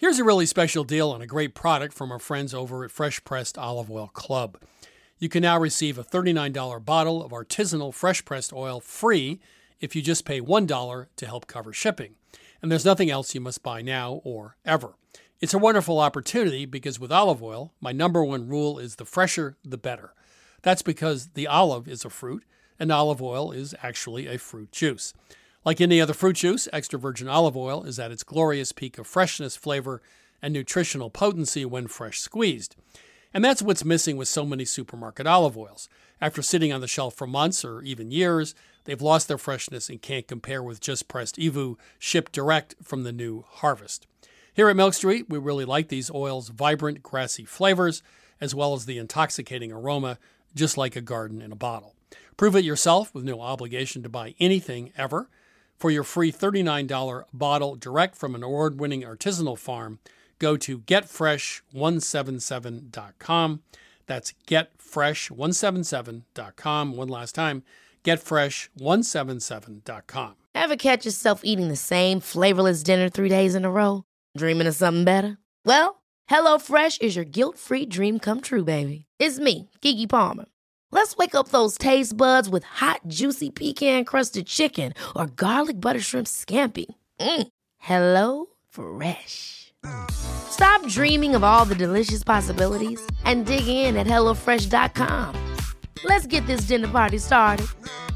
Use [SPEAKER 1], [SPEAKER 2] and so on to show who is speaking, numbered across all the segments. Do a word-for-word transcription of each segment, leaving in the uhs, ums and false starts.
[SPEAKER 1] Here's a really special deal on a great product from our friends over at Fresh Pressed Olive Oil Club. You can now receive a thirty-nine dollars bottle of artisanal fresh-pressed oil free if you just pay one dollar to help cover shipping. And there's nothing else you must buy now or ever. It's a wonderful opportunity because with olive oil, my number one rule is the fresher, the better. That's because the olive is a fruit, and olive oil is actually a fruit juice. Like any other fruit juice, extra virgin olive oil is at its glorious peak of freshness, flavor, and nutritional potency when fresh squeezed. And that's what's missing with so many supermarket olive oils. After sitting on the shelf for months or even years, they've lost their freshness and can't compare with just pressed E V U shipped direct from the new harvest. Here at Milk Street, we really like these oils' vibrant, grassy flavors, as well as the intoxicating aroma, just like a garden in a bottle. Prove it yourself with no obligation to buy anything ever. For your free thirty-nine dollars bottle direct from an award-winning artisanal farm, go to get fresh one seventy-seven dot com. That's get fresh one seventy-seven dot com. One last time, get fresh one seventy-seven dot com.
[SPEAKER 2] Ever catch yourself eating the same flavorless dinner three days in a row? Dreaming of something better? Well, HelloFresh is your guilt-free dream come true, baby. It's me, Keke Palmer. Let's wake up those taste buds with hot, juicy pecan-crusted chicken or garlic butter shrimp scampi. Mm. Hello Fresh. Stop dreaming of all the delicious possibilities and dig in at hello fresh dot com. Let's get this dinner party started.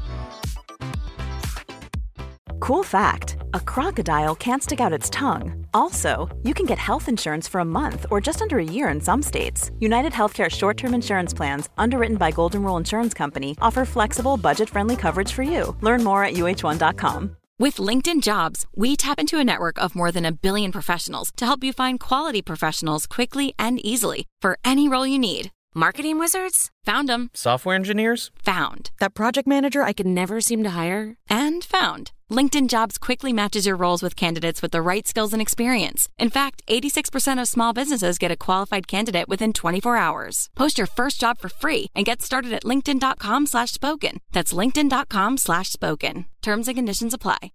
[SPEAKER 3] Cool fact, a crocodile can't stick out its tongue. Also, you can get health insurance for a month or just under a year in some states. United Healthcare short-term insurance plans, underwritten by Golden Rule Insurance Company, offer flexible, budget-friendly coverage for you. Learn more at U H one dot com.
[SPEAKER 4] With LinkedIn Jobs, we tap into a network of more than a billion professionals to help you find quality professionals quickly and easily for any role you need. Marketing wizards? Found them.
[SPEAKER 5] Software engineers?
[SPEAKER 4] Found. That project manager I could never seem to hire? And found. LinkedIn Jobs quickly matches your roles with candidates with the right skills and experience. In fact, eighty-six percent of small businesses get a qualified candidate within twenty-four hours. Post your first job for free and get started at linkedin.com slash spoken. That's linkedin.com slash spoken. Terms and conditions apply.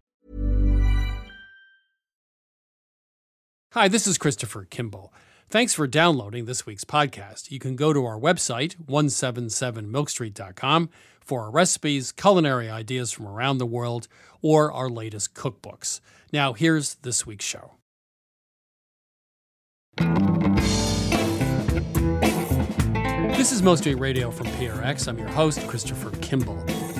[SPEAKER 1] Hi, this is Christopher Kimball. Thanks for downloading this week's podcast. You can go to our website, one seventy-seven milk street dot com, for our recipes, culinary ideas from around the world, or our latest cookbooks. Now, here's this week's show. This is Milk Street Radio from P R X. I'm your host, Christopher Kimball.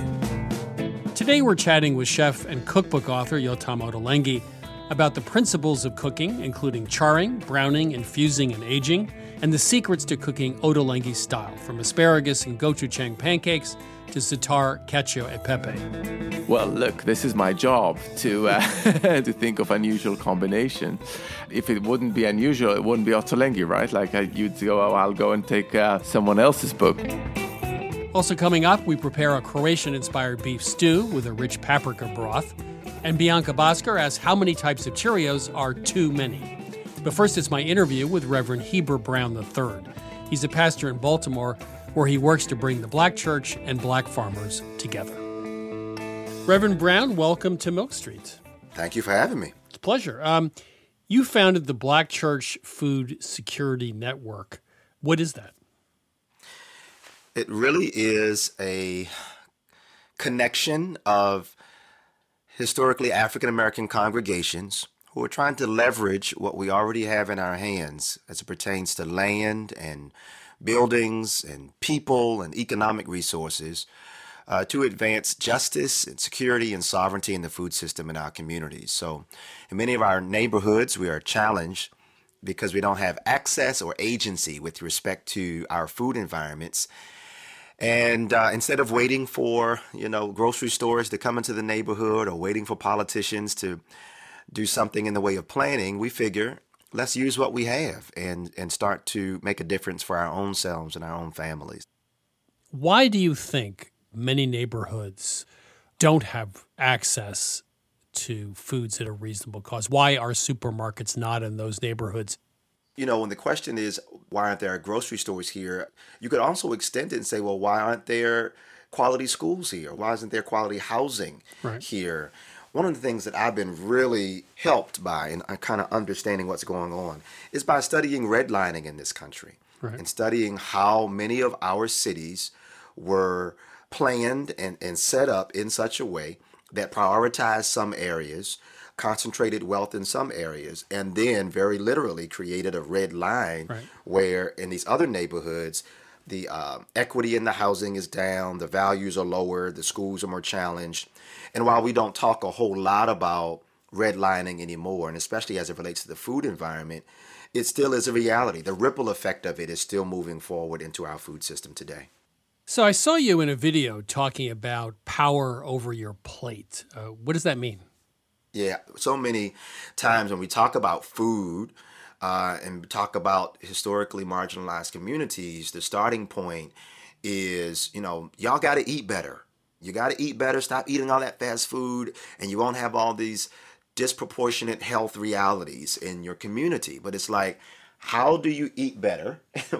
[SPEAKER 1] Today we're chatting with chef and cookbook author Yotam Ottolenghi about the principles of cooking, including charring, browning, infusing, and aging, and the secrets to cooking Ottolenghi style, from asparagus and gochujang pancakes to za'atar, cacio e pepe.
[SPEAKER 6] Well, look, this is my job to uh, to think of unusual combination. If it wouldn't be unusual, it wouldn't be Ottolenghi, right? Like I, you'd go, oh, I'll go and take uh, someone else's book.
[SPEAKER 1] Also coming up, we prepare a Croatian-inspired beef stew with a rich paprika broth. And Bianca Bosker asks how many types of Cheerios are too many. But first, it's my interview with Reverend Heber Brown the third. He's a pastor in Baltimore where he works to bring the Black church and Black farmers together. Reverend Brown, welcome to Milk Street.
[SPEAKER 7] Thank you for having me.
[SPEAKER 1] It's a pleasure. Um, you founded the Black Church Food Security Network. What is that?
[SPEAKER 7] It really is a connection of historically African-American congregations who are trying to leverage what we already have in our hands as it pertains to land and buildings and people and economic resources uh, to advance justice and security and sovereignty in the food system in our communities. So in many of our neighborhoods, we are challenged because we don't have access or agency with respect to our food environments. And uh, instead of waiting for, you know, grocery stores to come into the neighborhood or waiting for politicians to do something in the way of planning, we figure let's use what we have and, and start to make a difference for our own selves and our own families.
[SPEAKER 1] Why do you think many neighborhoods don't have access to foods at a reasonable cost? Why are supermarkets not in those neighborhoods?
[SPEAKER 7] You know, when the question is, why aren't there grocery stores here? You could also extend it and say, well, why aren't there quality schools here? Why isn't there quality housing
[SPEAKER 1] right.
[SPEAKER 7] here? one of the things that I've been really helped by and kind of understanding what's going on is by studying redlining in this country. Right. And studying how many of our cities were planned and, and set up in such a way that prioritized some areas, concentrated wealth in some areas, and then very literally created a red line right. where in these other neighborhoods, the uh, equity in the housing is down, the values are lower, the schools are more challenged. And while we don't talk a whole lot about redlining anymore, and especially as it relates to the food environment, it still is a reality. The ripple effect of it is still moving forward into our food system today.
[SPEAKER 1] So I saw you in a video talking about power over your plate. Uh, what does that mean?
[SPEAKER 7] Yeah, so many times when we talk about food uh, and talk about historically marginalized communities, the starting point is, you know, y'all got to eat better. You got to eat better. Stop eating all that fast food, and you won't have all these disproportionate health realities in your community. But it's like, how do you eat better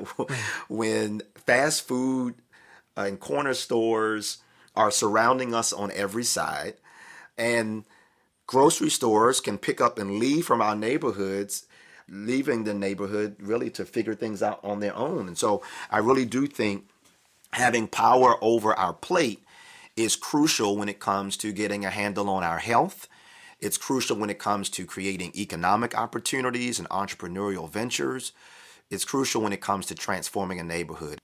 [SPEAKER 7] when fast food and corner stores are surrounding us on every side, and grocery stores can pick up and leave from our neighborhoods, leaving the neighborhood really to figure things out on their own? And so I really do think having power over our plate is crucial when it comes to getting a handle on our health. It's crucial when it comes to creating economic opportunities and entrepreneurial ventures. It's crucial when it comes to transforming a neighborhood.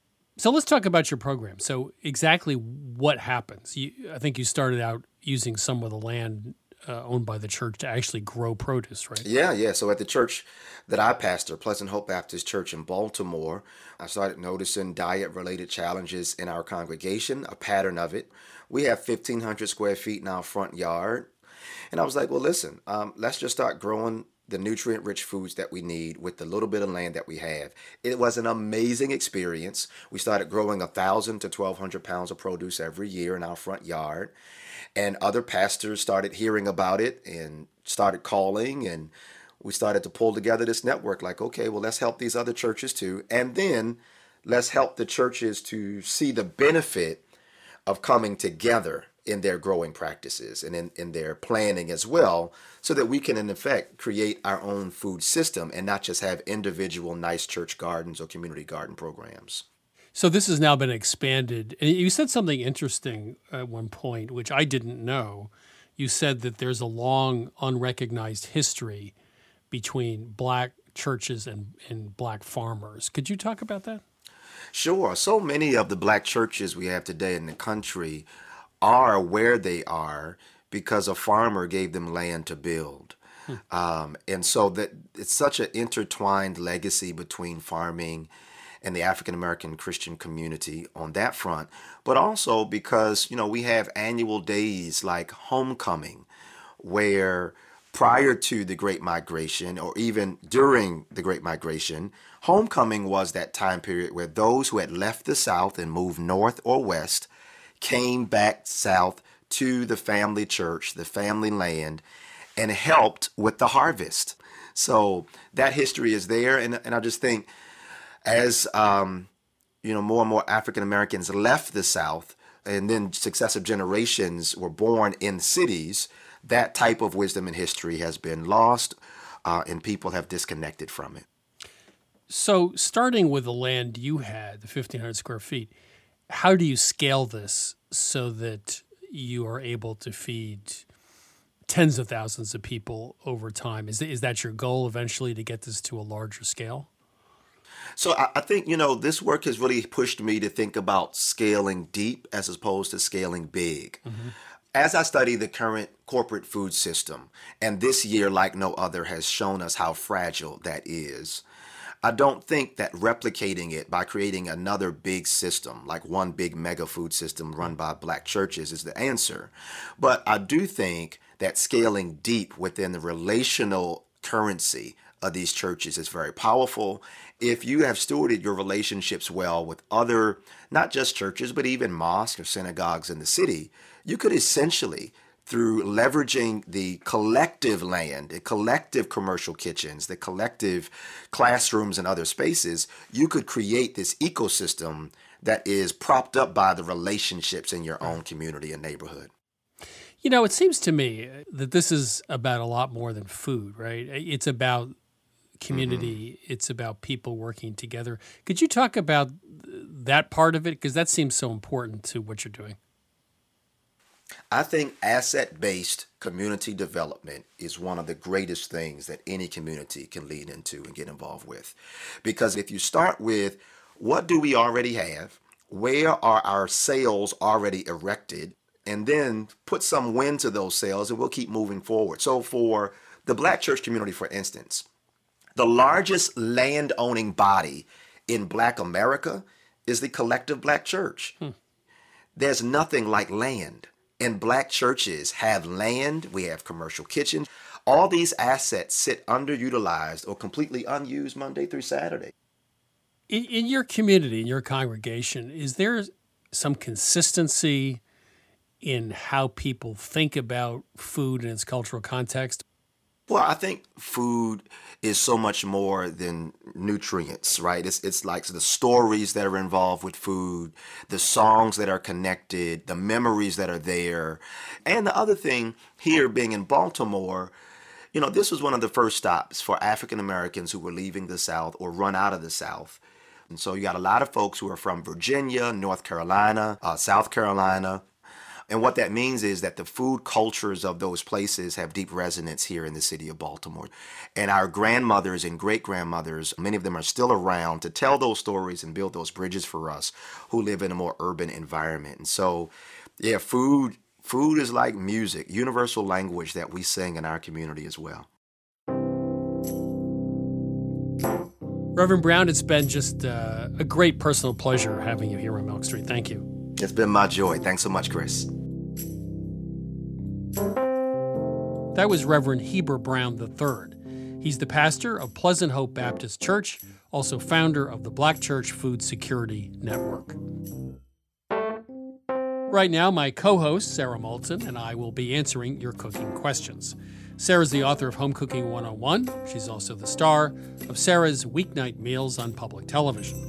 [SPEAKER 1] So let's talk about your program. So exactly what happens? You, I think you started out using some of the land uh, owned by the church to actually grow produce, right?
[SPEAKER 7] Yeah, yeah. So at the church that I pastor, Pleasant Hope Baptist Church in Baltimore, I started noticing diet-related challenges in our congregation, a pattern of it. We have fifteen hundred square feet in our front yard. And I was like, well, listen, um, let's just start growing the nutrient-rich foods that we need with the little bit of land that we have. It was an amazing experience. We started growing one thousand to twelve hundred pounds of produce every year in our front yard. And other pastors started hearing about it and started calling, and we started to pull together this network like, okay, well, let's help these other churches too. And then let's help the churches to see the benefit of coming together in their growing practices and in, in their planning as well, so that we can, in effect, create our own food system and not just have individual nice church gardens or community garden programs.
[SPEAKER 1] So this has now been expanded. And you said something interesting at one point, which I didn't know. You said that there's a long, unrecognized history between black churches and, and black farmers. Could you talk about that?
[SPEAKER 7] Sure. So many of the black churches we have today in the country are where they are because a farmer gave them land to build. Hmm. Um, and so that it's such an intertwined legacy between farming and the African American Christian community on that front, but also because, you know, we have annual days like homecoming, where prior to the Great Migration or even during the Great Migration, homecoming was that time period where those who had left the South and moved north or west came back south to the family church, the family land, and helped with the harvest. So that history is there. And, and I just think as, um, you know, more and more African Americans left the South and then successive generations were born in cities, that type of wisdom and history has been lost uh, and people have disconnected from it.
[SPEAKER 1] So starting with the land you had, the fifteen hundred square feet, how do you scale this so that you are able to feed tens of thousands of people over time? Is, is that your goal eventually, to get this to a larger scale?
[SPEAKER 7] So I, I think, you know, this work has really pushed me to think about scaling deep as opposed to scaling big. Mm-hmm. As I study the current corporate food system, and this year, like no other, has shown us how fragile that is, I don't think that replicating it by creating another big system, like one big mega food system run by black churches, is the answer. But I do think that scaling deep within the relational currency of these churches is very powerful. If you have stewarded your relationships well with other, not just churches, but even mosques or synagogues in the city, you could essentially, through leveraging the collective land, the collective commercial kitchens, the collective classrooms and other spaces, you could create this ecosystem that is propped up by the relationships in your own community and neighborhood.
[SPEAKER 1] You know, it seems to me that this is about a lot more than food, right? It's about community. Mm-hmm. It's about people working together. Could you talk about that part of it? Because that seems so important to what you're doing.
[SPEAKER 7] I think asset-based community development is one of the greatest things that any community can lead into and get involved with. Because if you start with, what do we already have? Where are our sails already erected? And then put some wind to those sails and we'll keep moving forward. So for the Black church community, for instance, the largest land-owning body in Black America is the Collective Black Church. Hmm. There's nothing like land. And Black churches have land, we have commercial kitchens. All these assets sit underutilized or completely unused Monday through Saturday.
[SPEAKER 1] In, in your community, in your congregation, is there some consistency in how people think about food in its cultural context?
[SPEAKER 7] Well, I think food is so much more than nutrients, right? It's it's like the stories that are involved with food, the songs that are connected, the memories that are there. And the other thing here being in Baltimore, you know, this was one of the first stops for African Americans who were leaving the South or run out of the South. And so you got a lot of folks who are from Virginia, North Carolina, uh, South Carolina. And what that means is that the food cultures of those places have deep resonance here in the city of Baltimore. And our grandmothers and great-grandmothers, many of them are still around to tell those stories and build those bridges for us who live in a more urban environment. And so, yeah, food food is like music, universal language that we sing in our community as well.
[SPEAKER 1] Reverend Brown, it's been just uh, a great personal pleasure having you here on Milk Street. Thank you.
[SPEAKER 7] It's been my joy. Thanks so much, Chris.
[SPEAKER 1] That was Reverend Heber Brown the third. He's the pastor of Pleasant Hope Baptist Church, also founder of the Black Church Food Security Network. Right now, my co-host, Sarah Moulton, and I will be answering your cooking questions. Sarah's the author of Home Cooking one oh one. She's also the star of Sarah's Weeknight Meals on public television.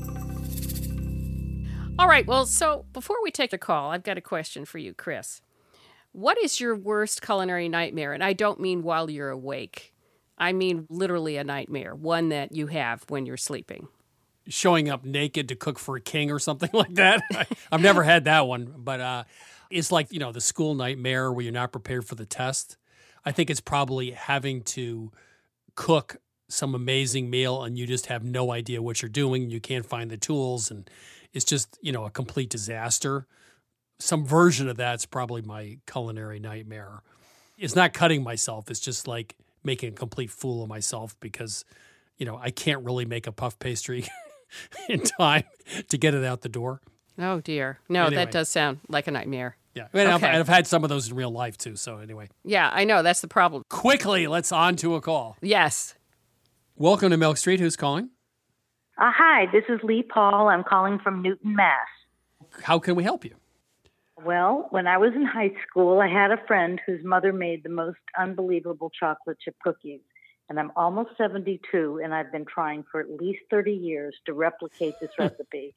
[SPEAKER 5] All right, well, so before we take the call, I've got a question for you, Chris. What is your worst culinary nightmare? And I don't mean while you're awake. I mean literally a nightmare, one that you have when you're sleeping.
[SPEAKER 1] Showing up naked to cook for a king or something like that? I've never had that one, but uh, it's like, you know, the school nightmare where you're not prepared for the test. I think it's probably having to cook some amazing meal and you just have no idea what you're doing. You can't find the tools and it's just, you know, a complete disaster. Some version of that's probably my culinary nightmare. It's not cutting myself. It's just like making a complete fool of myself because, you know, I can't really make a puff pastry in time to get it out the door.
[SPEAKER 5] Oh, dear. No,
[SPEAKER 1] anyway.
[SPEAKER 5] That does sound like a nightmare.
[SPEAKER 1] Yeah. I mean,
[SPEAKER 5] okay.
[SPEAKER 1] I've, I've had some of those in real life, too. So anyway.
[SPEAKER 5] Yeah, I know. That's the problem.
[SPEAKER 1] Quickly, let's on to a call.
[SPEAKER 5] Yes.
[SPEAKER 1] Welcome to Milk Street. Who's calling?
[SPEAKER 8] Uh, hi, this is Lee Paul. I'm calling from Newton, Mass.
[SPEAKER 1] How can we help you?
[SPEAKER 8] Well, when I was in high school, I had a friend whose mother made the most unbelievable chocolate chip cookies. And I'm almost seventy-two, and I've been trying for at least thirty years to replicate this recipe.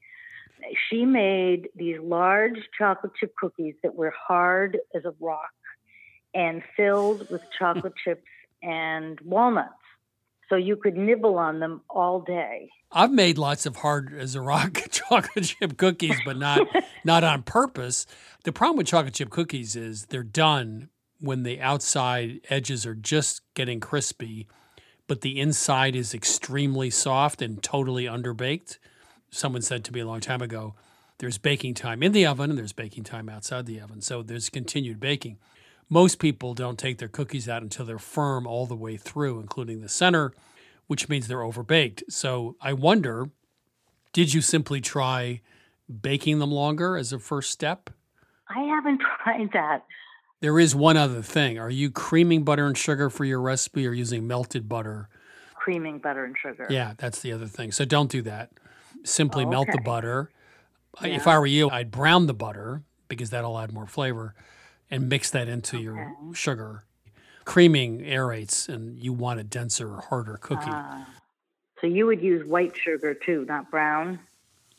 [SPEAKER 8] She made these large chocolate chip cookies that were hard as a rock and filled with chocolate chips and walnuts. So you could nibble on them all day.
[SPEAKER 1] I've made lots of hard as a rock chocolate chip cookies, but not not on purpose. The problem with chocolate chip cookies is they're done when the outside edges are just getting crispy, but the inside is extremely soft and totally underbaked. Someone said to me a long time ago, there's baking time in the oven and there's baking time outside the oven. So there's continued baking. Most people don't take their cookies out until they're firm all the way through, including the center, which means they're overbaked. So I wonder, did you simply try baking them longer as a first step?
[SPEAKER 8] I haven't tried that.
[SPEAKER 1] There is one other thing. Are you creaming butter and sugar for your recipe or using melted butter?
[SPEAKER 8] Creaming butter and sugar.
[SPEAKER 1] Yeah, that's the other thing. So don't do that. Simply
[SPEAKER 8] oh,
[SPEAKER 1] melt
[SPEAKER 8] okay.
[SPEAKER 1] the butter.
[SPEAKER 8] Yeah.
[SPEAKER 1] If I were you, I'd brown the butter because that'll add more flavor and mix that into okay. your sugar. Creaming aerates and you want a denser, harder cookie. Uh,
[SPEAKER 8] so you would use white sugar too, not brown?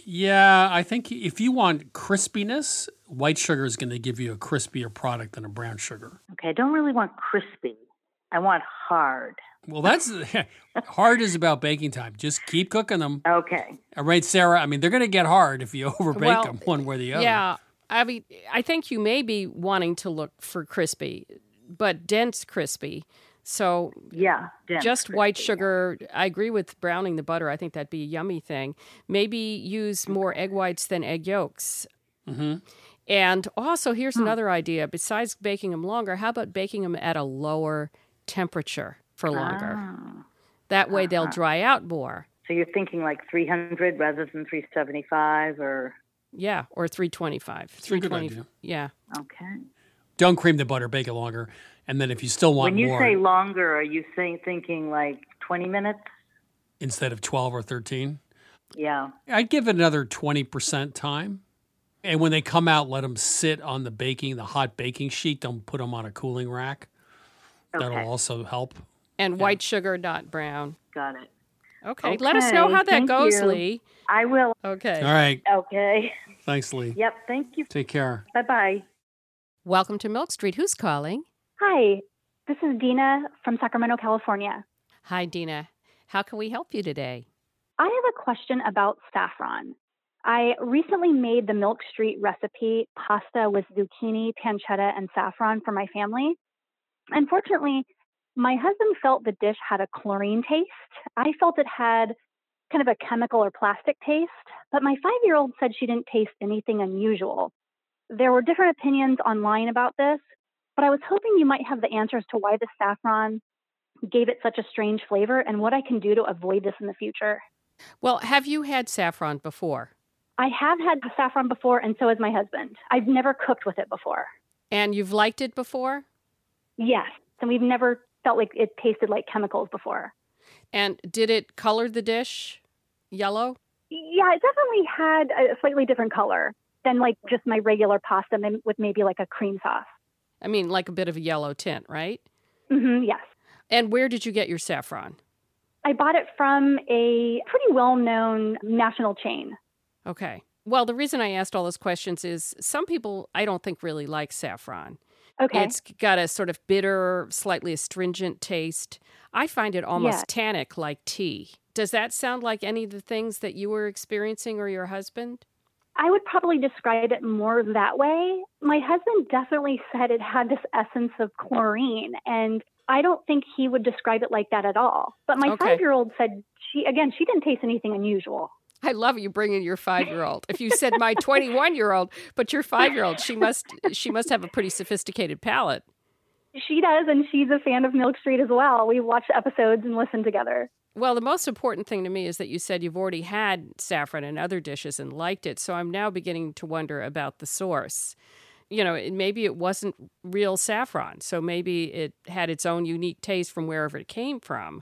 [SPEAKER 1] Yeah, I think if you want crispiness, white sugar is going to give you a crispier product than a brown sugar.
[SPEAKER 8] Okay, I don't really want crispy. I want hard.
[SPEAKER 1] Well, that's hard is about baking time. Just keep cooking them.
[SPEAKER 8] Okay.
[SPEAKER 1] All right, Sarah. I mean, they're going to get hard if you overbake
[SPEAKER 5] Well,
[SPEAKER 1] them one way or the other.
[SPEAKER 5] Yeah. I mean, I think you may be wanting to look for crispy, but dense crispy. So
[SPEAKER 8] yeah, dense
[SPEAKER 5] just
[SPEAKER 8] crispy,
[SPEAKER 5] white sugar. Yeah. I agree with browning the butter. I think that'd be a yummy thing. Maybe use more egg whites than egg yolks.
[SPEAKER 1] Mm-hmm.
[SPEAKER 5] And also, here's
[SPEAKER 8] Hmm.
[SPEAKER 5] another idea. Besides baking them longer, how about baking them at a lower temperature for longer?
[SPEAKER 8] Ah.
[SPEAKER 5] That way they'll
[SPEAKER 8] Uh-huh.
[SPEAKER 5] dry out more.
[SPEAKER 8] So you're thinking like three hundred rather than three seventy-five or?
[SPEAKER 5] Yeah, or three twenty-five.
[SPEAKER 1] It's a good
[SPEAKER 5] three twenty.
[SPEAKER 1] idea.
[SPEAKER 5] Yeah.
[SPEAKER 8] Okay.
[SPEAKER 1] Don't cream the butter, bake it longer. And then if you still want
[SPEAKER 8] When you
[SPEAKER 1] more,
[SPEAKER 8] say longer, are you saying thinking like twenty minutes?
[SPEAKER 1] instead of twelve or thirteen,
[SPEAKER 8] Yeah.
[SPEAKER 1] I'd give it another twenty percent time. And when they come out, let them sit on the baking, the hot baking sheet. Don't put them on a cooling rack.
[SPEAKER 8] Okay.
[SPEAKER 1] That'll also help.
[SPEAKER 5] And white sugar, not brown.
[SPEAKER 8] Got it.
[SPEAKER 5] Okay. Let us know
[SPEAKER 8] Okay,
[SPEAKER 5] how that
[SPEAKER 8] thank
[SPEAKER 5] goes,
[SPEAKER 8] you.
[SPEAKER 5] Lee.
[SPEAKER 8] I will.
[SPEAKER 5] Okay.
[SPEAKER 1] All right.
[SPEAKER 8] Okay.
[SPEAKER 1] Thanks, Lee.
[SPEAKER 8] Yep. Thank you.
[SPEAKER 1] Take care.
[SPEAKER 8] Bye-bye.
[SPEAKER 5] Welcome to Milk Street. Who's calling?
[SPEAKER 9] Hi, this is Dina from Sacramento, California.
[SPEAKER 5] Hi, Dina. How can we help you today?
[SPEAKER 9] I have a question about saffron. I recently made the Milk Street recipe pasta with zucchini, pancetta, and saffron for my family. Unfortunately, my husband felt the dish had a chlorine taste. I felt it had kind of a chemical or plastic taste, but my five-year-old said she didn't taste anything unusual. There were different opinions online about this, but I was hoping you might have the answers to why the saffron gave it such a strange flavor and what I can do to avoid this in the future.
[SPEAKER 5] Well, have you had saffron before?
[SPEAKER 9] I have had saffron before, and so has my husband. I've never cooked with it before.
[SPEAKER 5] And you've liked it before?
[SPEAKER 9] Yes, and we've never felt like it tasted like chemicals before.
[SPEAKER 5] And did it color the dish yellow?
[SPEAKER 9] Yeah, it definitely had a slightly different color than like just my regular pasta with maybe like a cream sauce.
[SPEAKER 5] I mean, like a bit of a yellow tint, right?
[SPEAKER 9] Mm-hmm, yes.
[SPEAKER 5] And where did you get your saffron?
[SPEAKER 9] I bought it from a pretty well-known national chain.
[SPEAKER 5] Okay. Well, the reason I asked all those questions is some people I don't think really like saffron.
[SPEAKER 9] Okay.
[SPEAKER 5] It's got a sort of bitter, slightly astringent taste. I find it almost
[SPEAKER 9] Yeah.
[SPEAKER 5] tannic, like tea. Does that sound like any of the things that you were experiencing or your husband?
[SPEAKER 9] I would probably describe it more that way. My husband definitely said it had this essence of chlorine, and I don't think he would describe it like that at all. But my
[SPEAKER 5] Okay.
[SPEAKER 9] five-year-old said, she again, she didn't taste anything unusual.
[SPEAKER 5] I love you bringing your five-year-old. If you said my twenty-one-year-old, but your five-year-old, she must she must have a pretty sophisticated palate.
[SPEAKER 9] She does, and she's a fan of Milk Street as well. We watch episodes and listen together.
[SPEAKER 5] Well, the most important thing to me is that you said you've already had saffron in other dishes and liked it. So I'm now beginning to wonder about the source. You know, it, maybe it wasn't real saffron. So maybe it had its own unique taste from wherever it came from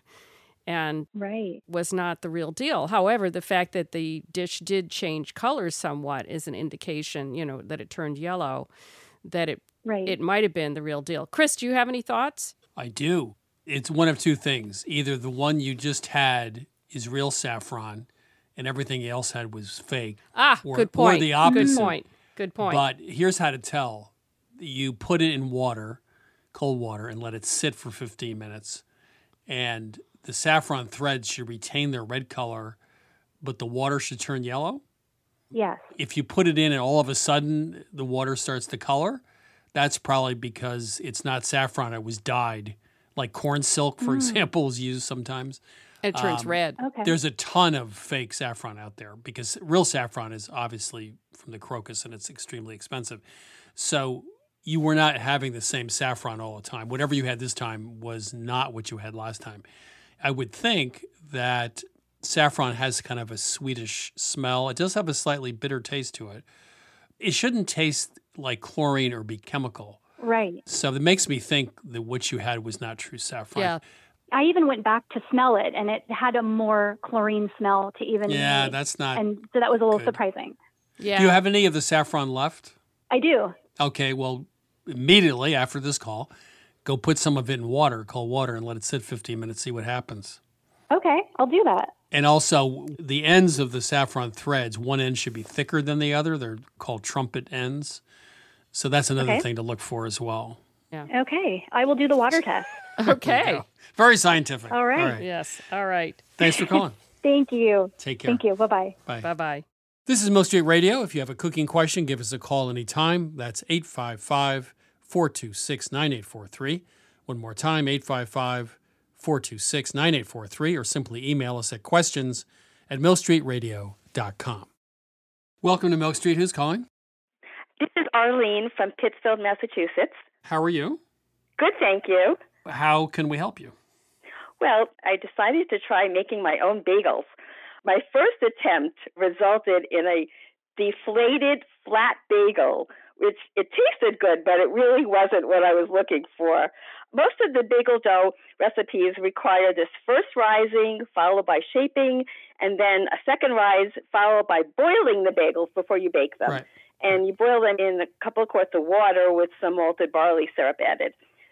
[SPEAKER 5] and
[SPEAKER 9] right.
[SPEAKER 5] was not the real deal. However, the fact that the dish did change colors somewhat is an indication, you know, that it turned yellow, that it
[SPEAKER 9] Right.
[SPEAKER 5] it might have been the real deal. Chris, do you have any thoughts?
[SPEAKER 1] I do. It's one of two things. Either the one you just had is real saffron and everything else had was fake.
[SPEAKER 5] Ah,
[SPEAKER 1] or,
[SPEAKER 5] good point.
[SPEAKER 1] Or the opposite.
[SPEAKER 5] Good point. Good point.
[SPEAKER 1] But here's how to tell. You put it in water, cold water, and let it sit for fifteen minutes. And the saffron threads should retain their red color, but the water should turn yellow.
[SPEAKER 9] Yes.
[SPEAKER 1] If you put it in and all of a sudden the water starts to color, that's probably because it's not saffron. It was dyed. Like corn silk, for
[SPEAKER 9] Mm.
[SPEAKER 1] example, is used sometimes.
[SPEAKER 5] it turns
[SPEAKER 1] um,
[SPEAKER 5] red.
[SPEAKER 9] Okay.
[SPEAKER 1] There's a ton of fake saffron out there because real saffron is obviously from the crocus and it's extremely expensive. So you were not having the same saffron all the time. Whatever you had this time was not what you had last time. I would think that saffron has kind of a sweetish smell. It does have a slightly bitter taste to it. It shouldn't taste like chlorine or be chemical.
[SPEAKER 9] Right.
[SPEAKER 1] So that makes me think that what you had was not true saffron.
[SPEAKER 5] Yeah.
[SPEAKER 9] I even went back to smell it, and it had a more chlorine smell to even
[SPEAKER 1] Yeah,
[SPEAKER 9] me.
[SPEAKER 1] that's not
[SPEAKER 9] And so that was a little
[SPEAKER 1] good.
[SPEAKER 9] surprising.
[SPEAKER 5] Yeah.
[SPEAKER 1] Do you have any of the saffron left?
[SPEAKER 9] I do.
[SPEAKER 1] Okay, well, immediately after this call, go put some of it in water, cold water, and let it sit fifteen minutes, see what happens.
[SPEAKER 9] Okay, I'll do that.
[SPEAKER 1] And also, the ends of the saffron threads, one end should be thicker than the other. They're called trumpet ends. So that's another
[SPEAKER 9] Okay.
[SPEAKER 1] thing to look for as well.
[SPEAKER 5] Yeah.
[SPEAKER 9] Okay, I will do the water test.
[SPEAKER 5] Okay.
[SPEAKER 1] Very scientific.
[SPEAKER 9] All right.
[SPEAKER 5] Yes. All right.
[SPEAKER 1] Thanks for calling.
[SPEAKER 9] Thank you.
[SPEAKER 1] Take care.
[SPEAKER 9] Thank you. Bye-bye.
[SPEAKER 1] Bye.
[SPEAKER 5] Bye-bye.
[SPEAKER 1] This is Milk Street Radio. If you have a cooking question, give us a call anytime. That's eight five five, four two six, nine eight four three. One more time, eight five five, four two six, nine eight four three, or simply email us at questions at milk street radio dot com. Welcome to Milk Street. Who's calling?
[SPEAKER 10] This is Arlene from Pittsfield, Massachusetts.
[SPEAKER 1] How are you?
[SPEAKER 10] Good, thank you.
[SPEAKER 1] How can we help you?
[SPEAKER 10] Well, I decided to try making my own bagels. My first attempt resulted in a deflated flat bagel, which it tasted good, but it really wasn't what I was looking for. Most of the bagel dough recipes require this first rising, followed by shaping, and then a second rise, followed by boiling the bagels before you bake them.
[SPEAKER 1] Right.
[SPEAKER 10] And you boil them in a couple of quarts of water with some malted barley syrup added.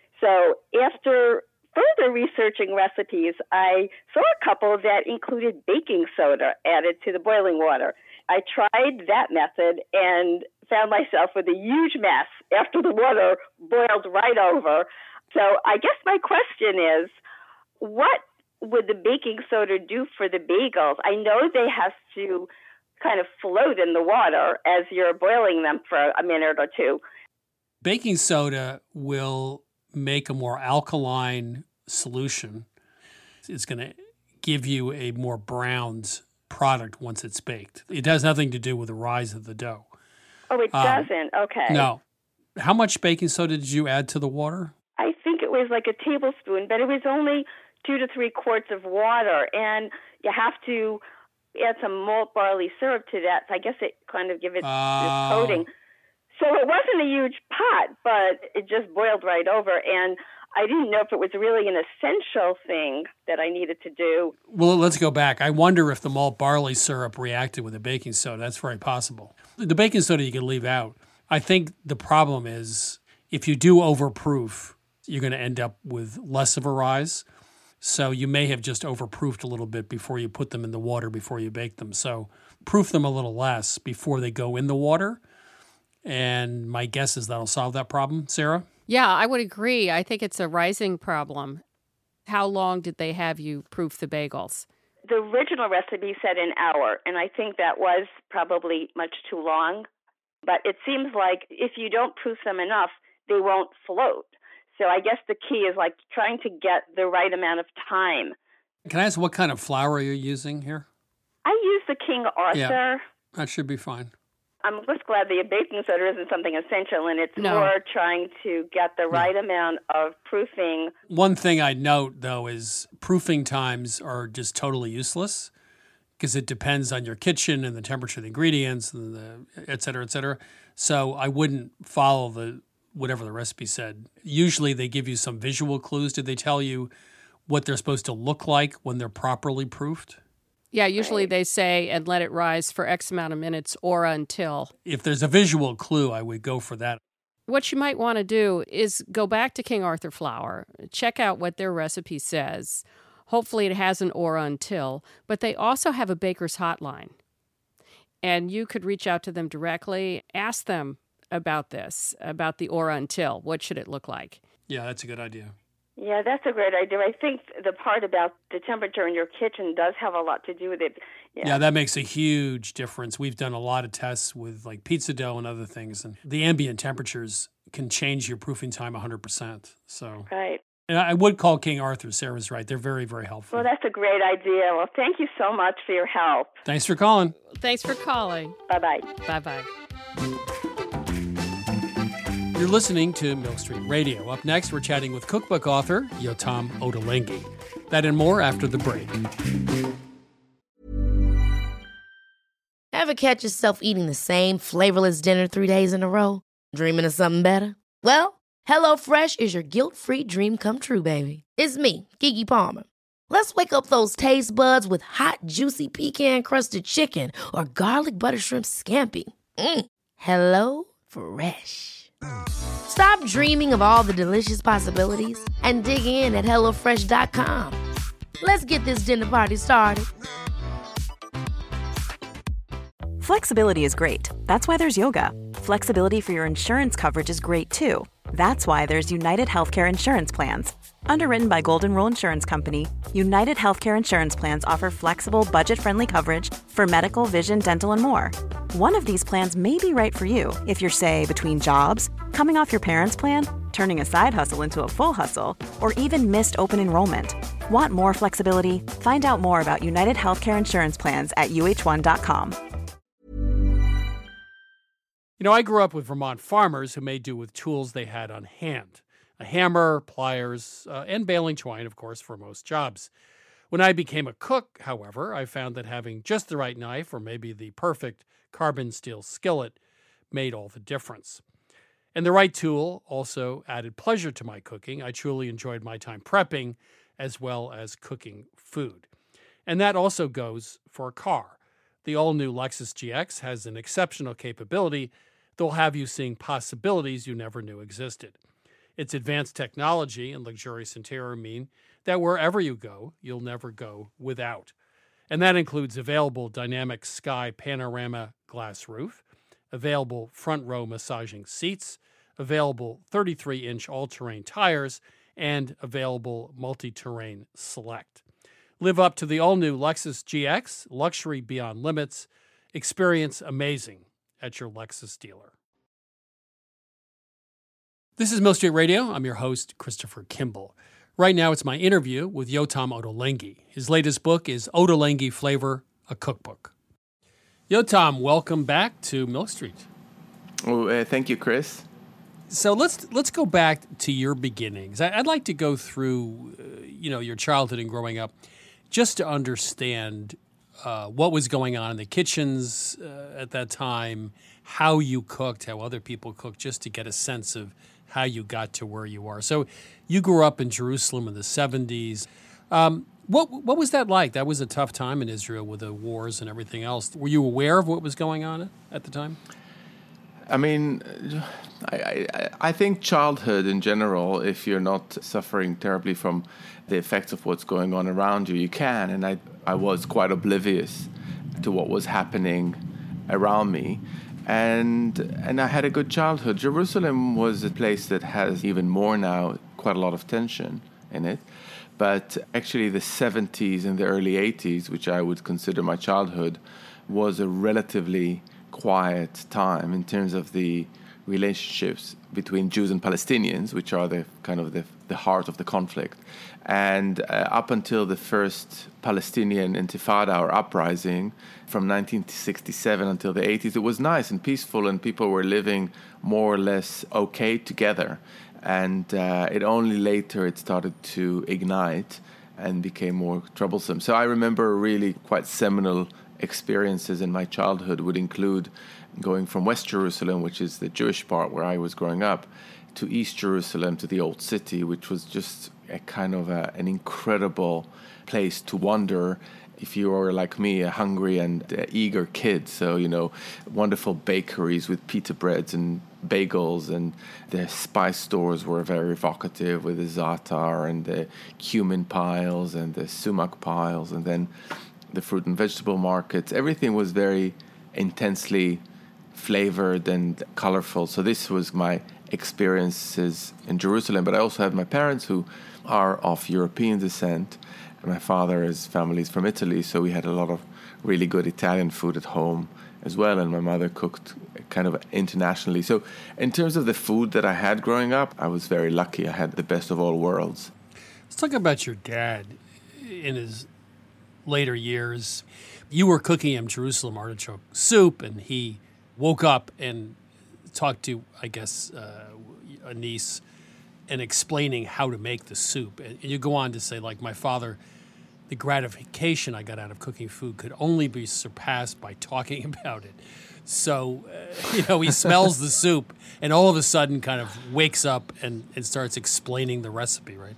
[SPEAKER 10] So after further researching recipes, I saw a couple that included baking soda added to the boiling water. I tried that method and found myself with a huge mess after the water boiled right over. So I guess my question is, what would the baking soda do for the bagels? I know they have to kind of float in the water as you're boiling them for a minute or two.
[SPEAKER 1] Baking soda will make a more alkaline solution. It's going to give you a more browned product once it's baked. It has nothing to do with the rise of the dough.
[SPEAKER 10] Oh, it
[SPEAKER 1] Um,
[SPEAKER 10] doesn't? Okay.
[SPEAKER 1] No. How much baking soda did you add to the water?
[SPEAKER 10] I think it was like a tablespoon, but it was only two to three quarts of water. And you have to add some malt barley syrup to that. So I guess it kind of give it
[SPEAKER 1] Oh.
[SPEAKER 10] this coating. So it wasn't a huge pot, but it just boiled right over. And I didn't know if it was really an essential thing that I needed to do.
[SPEAKER 1] Well, let's go back. I wonder if the malt barley syrup reacted with the baking soda. That's very possible. The baking soda you can leave out. I think the problem is if you do overproof, you're going to end up with less of a rise. So you may have just overproofed a little bit before you put them in the water before you bake them. So proof them a little less before they go in the water. And my guess is that'll solve that problem. Sarah?
[SPEAKER 5] Yeah, I would agree. I think it's a rising problem. How long did they have you proof the bagels?
[SPEAKER 10] The original recipe said an hour, and I think that was probably much too long. But it seems like if you don't proof them enough, they won't float. So I guess the key is like trying to get the right amount of time.
[SPEAKER 1] Can I ask what kind of flour you're using here?
[SPEAKER 10] I use the King Arthur.
[SPEAKER 1] Yeah. That should be fine.
[SPEAKER 10] I'm just glad the baking soda isn't something essential, and it's
[SPEAKER 5] No.
[SPEAKER 10] more trying to get the right amount of proofing.
[SPEAKER 1] One thing I'd note, though, is proofing times are just totally useless because it depends on your kitchen and the temperature of the ingredients, and the et cetera, et cetera. So I wouldn't follow the whatever the recipe said. Usually they give you some visual clues. Did they tell you what they're supposed to look like when they're properly proofed?
[SPEAKER 5] Yeah, usually they say, and let it rise for X amount of minutes or until.
[SPEAKER 1] If there's a visual clue, I would go for that.
[SPEAKER 5] What you might want to do is go back to King Arthur flour, check out what their recipe says. Hopefully it has an or until, but they also have a baker's hotline. And you could reach out to them directly, ask them about this, about the or until. What should it look like?
[SPEAKER 1] Yeah, that's a good idea.
[SPEAKER 10] Yeah, that's a great idea. I think the part about the temperature in your kitchen does have a lot to do with it.
[SPEAKER 1] Yeah. yeah, that makes a huge difference. We've done a lot of tests with like pizza dough and other things, and the ambient temperatures can change your proofing time one hundred percent. So,
[SPEAKER 10] right.
[SPEAKER 1] And I would call King Arthur. Sarah's right. They're very, very helpful.
[SPEAKER 10] Well, that's a great idea. Well, thank you so much for your help.
[SPEAKER 1] Thanks for calling.
[SPEAKER 5] Thanks for calling.
[SPEAKER 10] Bye-bye.
[SPEAKER 5] Bye-bye.
[SPEAKER 1] You're listening to Milk Street Radio. Up next, we're chatting with cookbook author Yotam Ottolenghi. That and more after the break.
[SPEAKER 2] Ever catch yourself eating the same flavorless dinner three days in a row? Dreaming of something better? Well, HelloFresh is your guilt-free dream come true, baby. It's me, Keke Palmer. Let's wake up those taste buds with hot, juicy pecan-crusted chicken or garlic butter shrimp scampi. Mm. Hello Fresh. Stop dreaming of all the delicious possibilities and dig in at hello fresh dot com. Let's get this dinner party started.
[SPEAKER 3] Flexibility is great. That's why there's yoga. Flexibility for your insurance coverage is great too. That's why there's United Healthcare Insurance Plans. Underwritten by Golden Rule Insurance Company, United Healthcare Insurance Plans offer flexible, budget-friendly coverage for medical, vision, dental, and more. One of these plans may be right for you if you're, say, between jobs, coming off your parents' plan, turning a side hustle into a full hustle, or even missed open enrollment. Want more flexibility? Find out more about United Healthcare Insurance Plans at U H one dot com.
[SPEAKER 1] You know, I grew up with Vermont farmers who made do with tools they had on hand. A hammer, pliers, uh, and baling twine, of course, for most jobs. When I became a cook, however, I found that having just the right knife or maybe the perfect carbon steel skillet made all the difference. And the right tool also added pleasure to my cooking. I truly enjoyed my time prepping as well as cooking food. And that also goes for a car. The all-new Lexus G X has an exceptional capability that will have you seeing possibilities you never knew existed. Its advanced technology and luxurious interior mean that wherever you go, you'll never go without. And that includes available dynamic sky panorama glass roof, available front row massaging seats, available thirty-three inch all-terrain tires, and available multi-terrain select. Live up to the all-new Lexus G X, luxury beyond limits. Experience amazing at your Lexus dealer. This is Milk Street Radio. I'm your host, Christopher Kimball. Right now, it's my interview with Yotam Ottolenghi. His latest book is Ottolenghi Flavor, a Cookbook. Yotam, welcome back to Milk Street.
[SPEAKER 6] Oh, uh, thank you, Chris.
[SPEAKER 1] So let's let's go back to your beginnings. I'd like to go through, uh, you know, your childhood and growing up, just to understand uh, what was going on in the kitchens uh, at that time, how you cooked, how other people cooked, just to get a sense of how you got to where you are. So you grew up in Jerusalem in the seventies. Um, what what was that like? That was a tough time in Israel with the wars and everything else. Were you aware of what was going on at the time?
[SPEAKER 6] I mean, I, I, I think childhood in general, if you're not suffering terribly from the effects of what's going on around you, you can. And I, I was quite oblivious to what was happening around me. And and I had a good childhood. Jerusalem was a place that has even more now, quite a lot of tension in it. But actually the seventies and the early eighties, which I would consider my childhood, was a relatively quiet time in terms of the relationships between Jews and Palestinians, which are the kind of the, the heart of the conflict. And uh, up until the first Palestinian Intifada or uprising from nineteen sixty-seven until the eighties, it was nice and peaceful, and people were living more or less okay together. And uh, it only later it started to ignite and became more troublesome. So I remember really quite seminal experiences in my childhood would include going from West Jerusalem, which is the Jewish part where I was growing up, to East Jerusalem, to the Old City, which was just a kind of a, an incredible place to wander if you were like me, a hungry and uh, eager kid. So, you know, wonderful bakeries with pita breads and bagels, and the spice stores were very evocative with the za'atar and the cumin piles and the sumac piles, and then the fruit and vegetable markets. Everything was very intensely flavored and colorful. So this was my experiences in Jerusalem. But I also have my parents who are of European descent. And my father, his family is from Italy, so we had a lot of really good Italian food at home as well. And my mother cooked kind of internationally. So in terms of the food that I had growing up, I was very lucky. I had the best of all worlds.
[SPEAKER 1] Let's talk about your dad in his later years. You were cooking him Jerusalem artichoke soup, and he woke up and talked to, I guess, uh, a niece and explaining how to make the soup. And you go on to say, like, my father, the gratification I got out of cooking food could only be surpassed by talking about it. So, uh, you know, he smells the soup and all of a sudden kind of wakes up and, and starts explaining the recipe, right?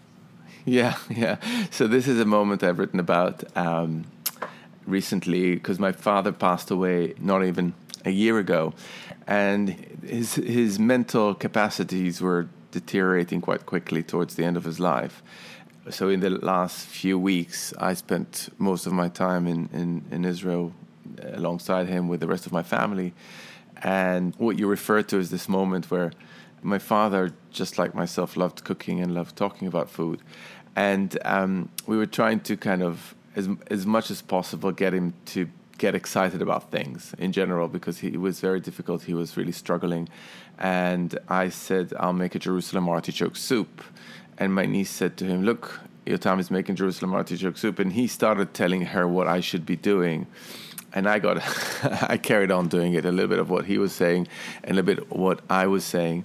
[SPEAKER 6] Yeah, yeah. So this is a moment I've written about um, recently, because my father passed away not even a year ago, and his his mental capacities were deteriorating quite quickly towards the end of his life. So in the last few weeks, I spent most of my time in, in, in Israel alongside him with the rest of my family. And what you refer to is this moment where my father, just like myself, loved cooking and loved talking about food. And um, we were trying to kind of, as as much as possible, get him to get excited about things in general, because he, it was very difficult. He was really struggling. And I said, I'll make a Jerusalem artichoke soup. And my niece said to him, look, Yotam is making Jerusalem artichoke soup. And he started telling her what I should be doing. And I got, I carried on doing it, a little bit of what he was saying and a little bit what I was saying.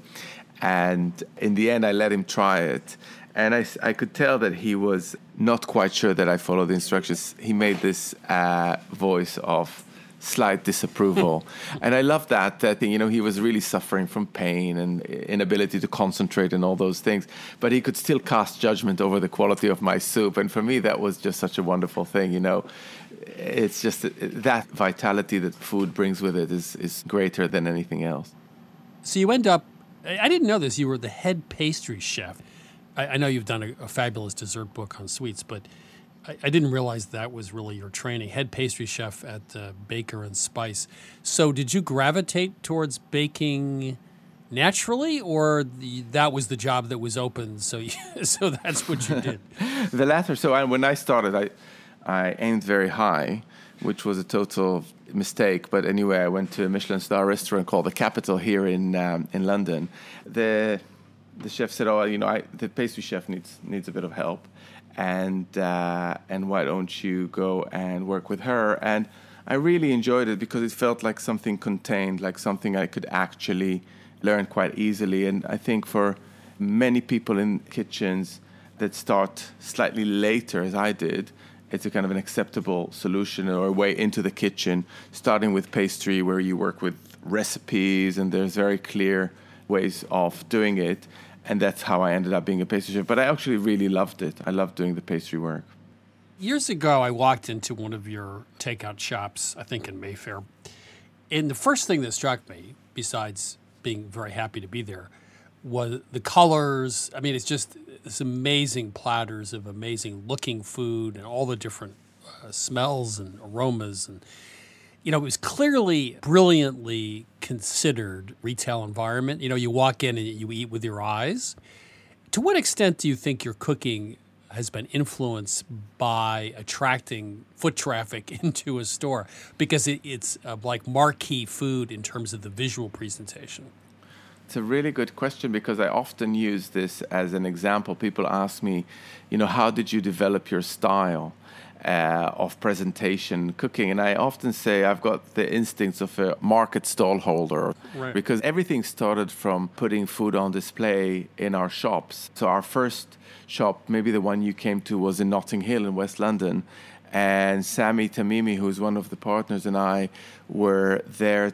[SPEAKER 6] And in the end, I let him try it. And I, I could tell that he was not quite sure that I followed the instructions. He made this uh, voice of slight disapproval. And I love that, that thing. You know, he was really suffering from pain and inability to concentrate and all those things. But he could still cast judgment over the quality of my soup. And for me, that was just such a wonderful thing, you know. It's just that vitality that food brings with it is, is greater than anything else.
[SPEAKER 1] So you end up, I didn't know this, you were the head pastry chef. I, I know you've done a, a fabulous dessert book on sweets, but I, I didn't realize that was really your training. Head pastry chef at uh, Baker and Spice. So did you gravitate towards baking naturally, or the, that was the job that was open, so you, so that's what you did?
[SPEAKER 6] The latter. So I, when I started, I I aimed very high, which was a total mistake. But anyway, I went to a Michelin star restaurant called The Capital here in um, in London. The the chef said, "Oh, you know, I, the pastry chef needs needs a bit of help, and uh, and why don't you go and work with her?" And I really enjoyed it because it felt like something contained, like something I could actually learn quite easily. And I think for many people in kitchens that start slightly later, as I did, it's a kind of an acceptable solution or a way into the kitchen, starting with pastry where you work with recipes and there's very clear ways of doing it. And that's how I ended up being a pastry chef. But I actually really loved it. I loved doing the pastry work.
[SPEAKER 1] Years ago, I walked into one of your takeout shops, I think in Mayfair. And the first thing that struck me, besides being very happy to be there, was the colors. I mean, it's just this amazing platters of amazing looking food and all the different uh, smells and aromas. And, you know, it was clearly brilliantly considered retail environment. You know, you walk in and you eat with your eyes. To what extent do you think your cooking has been influenced by attracting foot traffic into a store? Because it, it's uh, like marquee food in terms of the visual presentation.
[SPEAKER 6] It's a really good question because I often use this as an example. People ask me, you know, how did you develop your style uh, of presentation, cooking? And I often say I've got the instincts of a market stall holder, right, because everything started from putting food on display in our shops. So our first shop, maybe the one you came to, was in Notting Hill in West London. And Sami Tamimi, who's one of the partners, and I were there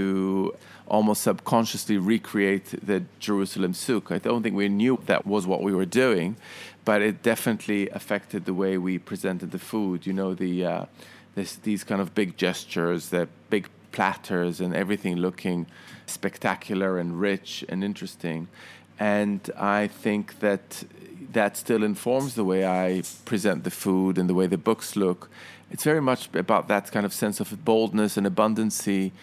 [SPEAKER 6] to almost subconsciously recreate the Jerusalem souk. I don't think we knew that was what we were doing, but it definitely affected the way we presented the food. You know, the uh, this, these kind of big gestures, the big platters and everything looking spectacular and rich and interesting. And I think that that still informs the way I present the food and the way the books look. It's very much about that kind of sense of boldness and abundancy,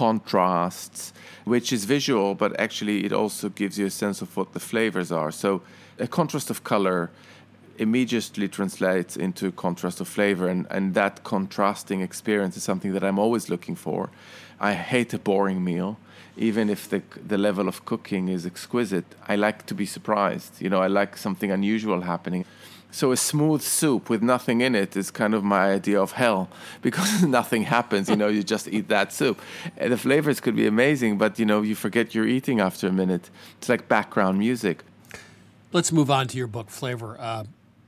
[SPEAKER 6] contrasts, which is visual, but actually it also gives you a sense of what the flavors are. So a contrast of color immediately translates into a contrast of flavor, and, and that contrasting experience is something that I'm always looking for. I hate a boring meal. Even if the the level of cooking is exquisite, I like to be surprised. You know, I like something unusual happening. So a smooth soup with nothing in it is kind of my idea of hell, because nothing happens. You know, you just eat that soup. And the flavors could be amazing, but, you know, you forget you're eating after a minute. It's like background music.
[SPEAKER 1] Let's move on to your book, Flavor. Uh,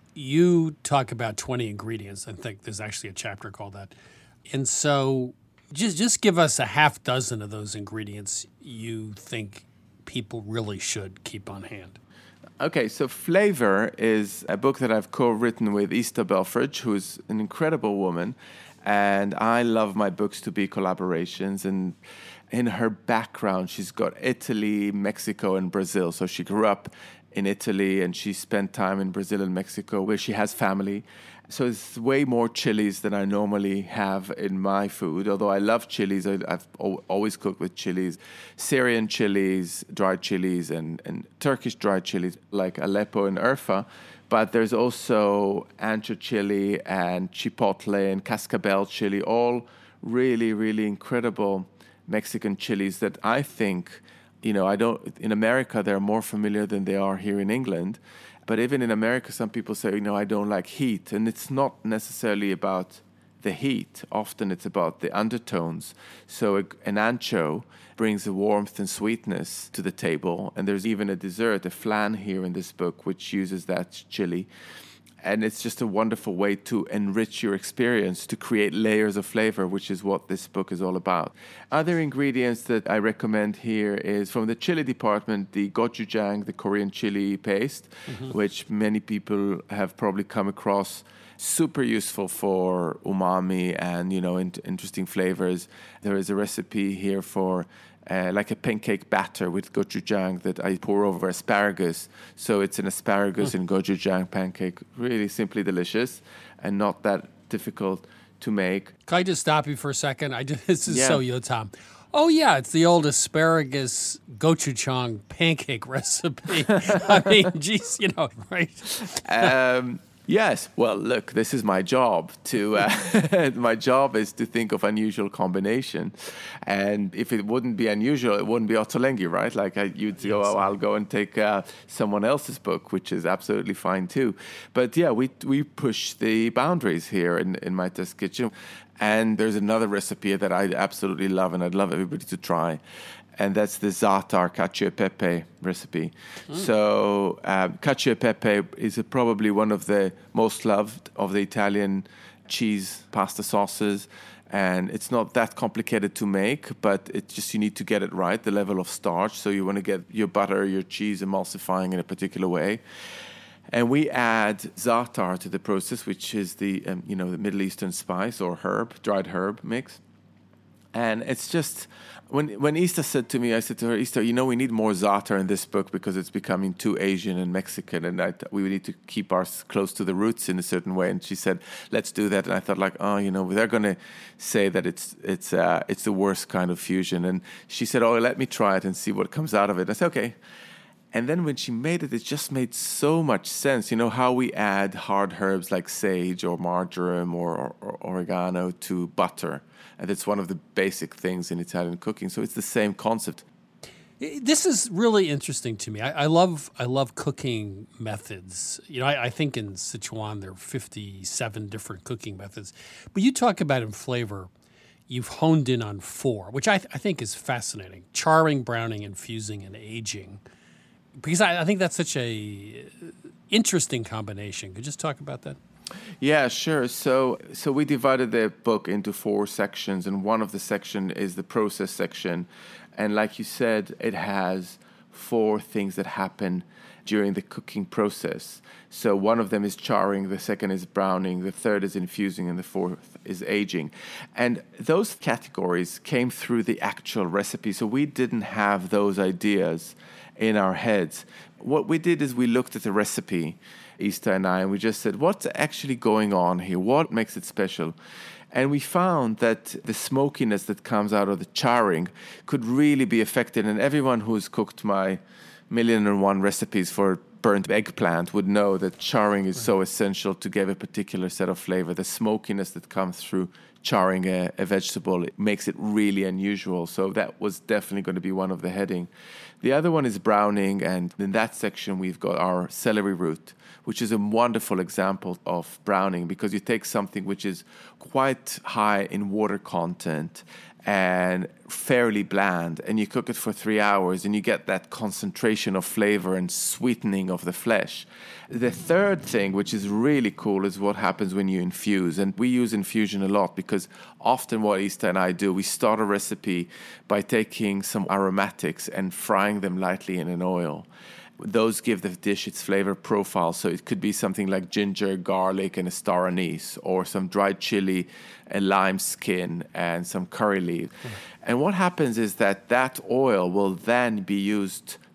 [SPEAKER 1] you talk about twenty ingredients. I think there's actually a chapter called that. And so Just just give us a half dozen of those ingredients you think people really should keep on hand.
[SPEAKER 6] Okay, so Flavor is a book that I've co-written with Ista Belfridge, who's an incredible woman. And I love my books to be collaborations. And in her background, she's got Italy, Mexico, and Brazil. So she grew up in Italy and she spent time in Brazil and Mexico where she has family. So it's way more chilies than I normally have in my food. Although I love chilies, I, I've al- always cooked with chilies. Syrian chilies, dried chilies, and, and Turkish dried chilies like Aleppo and Urfa. But there's also ancho chili and chipotle and cascabel chili, all really, really incredible Mexican chilies that I think, you know, I don't, in America, they're more familiar than they are here in England. But even in America, some people say, you know, I don't like heat. And it's not necessarily about the heat. Often it's about the undertones. So a, an ancho brings a warmth and sweetness to the table. And there's even a dessert, a flan here in this book, which uses that chili. And it's just a wonderful way to enrich your experience, to create layers of flavor, which is what this book is all about. Other ingredients that I recommend here is from the chili department, the gochujang, the Korean chili paste, mm-hmm. which many people have probably come across. Super useful for umami and, you know, in- interesting flavors. There is a recipe here for Uh, like a pancake batter with gochujang that I pour over asparagus. So it's an asparagus mm. and gochujang pancake. Really simply delicious and not that difficult to make.
[SPEAKER 1] Can I just stop you for a second? I just, this is
[SPEAKER 6] yeah.
[SPEAKER 1] so you, Tom. Oh, yeah, it's the old asparagus gochujang pancake recipe. I mean, geez, you know, right?
[SPEAKER 6] um, Yes. Well, look, this is my job to, uh, my job is to think of unusual combination. And if it wouldn't be unusual, it wouldn't be ottolenghi, right? Like I, you'd go, oh, I'll go and take uh, someone else's book, which is absolutely fine too. But yeah, we we push the boundaries here in, in my test kitchen. And there's another recipe that I absolutely love and I'd love everybody to try. And that's the za'atar cacio e pepe recipe. Mm. So um, cacio e pepe is a, probably one of the most loved of the Italian cheese pasta sauces. And it's not that complicated to make, but it's just you need to get it right, the level of starch. So you want to get your butter, your cheese emulsifying in a particular way. And we add za'atar to the process, which is the um, you know the Middle Eastern spice or herb, dried herb mix. And it's just, when when Ista said to me, I said to her, Ista, you know, we need more za'atar in this book because it's becoming too Asian and Mexican, and I th- we need to keep ours close to the roots in a certain way. And she said, let's do that. And I thought, like, oh, you know, they're going to say that it's it's uh, it's the worst kind of fusion. And she said, oh, let me try it and see what comes out of it. I said, okay. And then when she made it, it just made so much sense. You know, how we add hard herbs like sage or marjoram or, or, or oregano to butter. And it's one of the basic things in Italian cooking. So it's the same concept.
[SPEAKER 1] This is really interesting to me. I, I love I love cooking methods. You know, I, I think in Sichuan there are fifty-seven different cooking methods. But you talk about in flavor, you've honed in on four, which I, th- I think is fascinating. Charring, browning, infusing, and aging. Because I, I think that's such a interesting combination. Could you just talk about that?
[SPEAKER 6] Yeah, sure. So so we divided the book into four sections, and one of the section is the process section. And like you said, it has four things that happen during the cooking process. So one of them is charring, the second is browning, the third is infusing, and the fourth is aging. And those categories came through the actual recipe, so we didn't have those ideas in our heads. What we did is we looked at the recipe, Ista and I, and we just said, what's actually going on here? What makes it special? And we found that the smokiness that comes out of the charring could really be affected. And everyone who's cooked my million and one recipes for burnt eggplant would know that charring is so essential to give a particular set of flavor. The smokiness that comes through charring a, a vegetable, it makes it really unusual. So that was definitely going to be one of the heading. The other one is browning, and in that section we've got our celery root, which is a wonderful example of browning because you take something which is quite high in water content and fairly bland, and you cook it for three hours and you get that concentration of flavor and sweetening of the flesh. The third thing, which is really cool, is what happens when you infuse. And we use infusion a lot because often what Ista and I do, we start a recipe by taking some aromatics and frying them lightly in an oil. Those give the dish its flavor profile. So it could be something like ginger, garlic, and a star anise, or some dried chili, a lime skin, and some curry leaf. Mm. And what happens is that that oil will then be used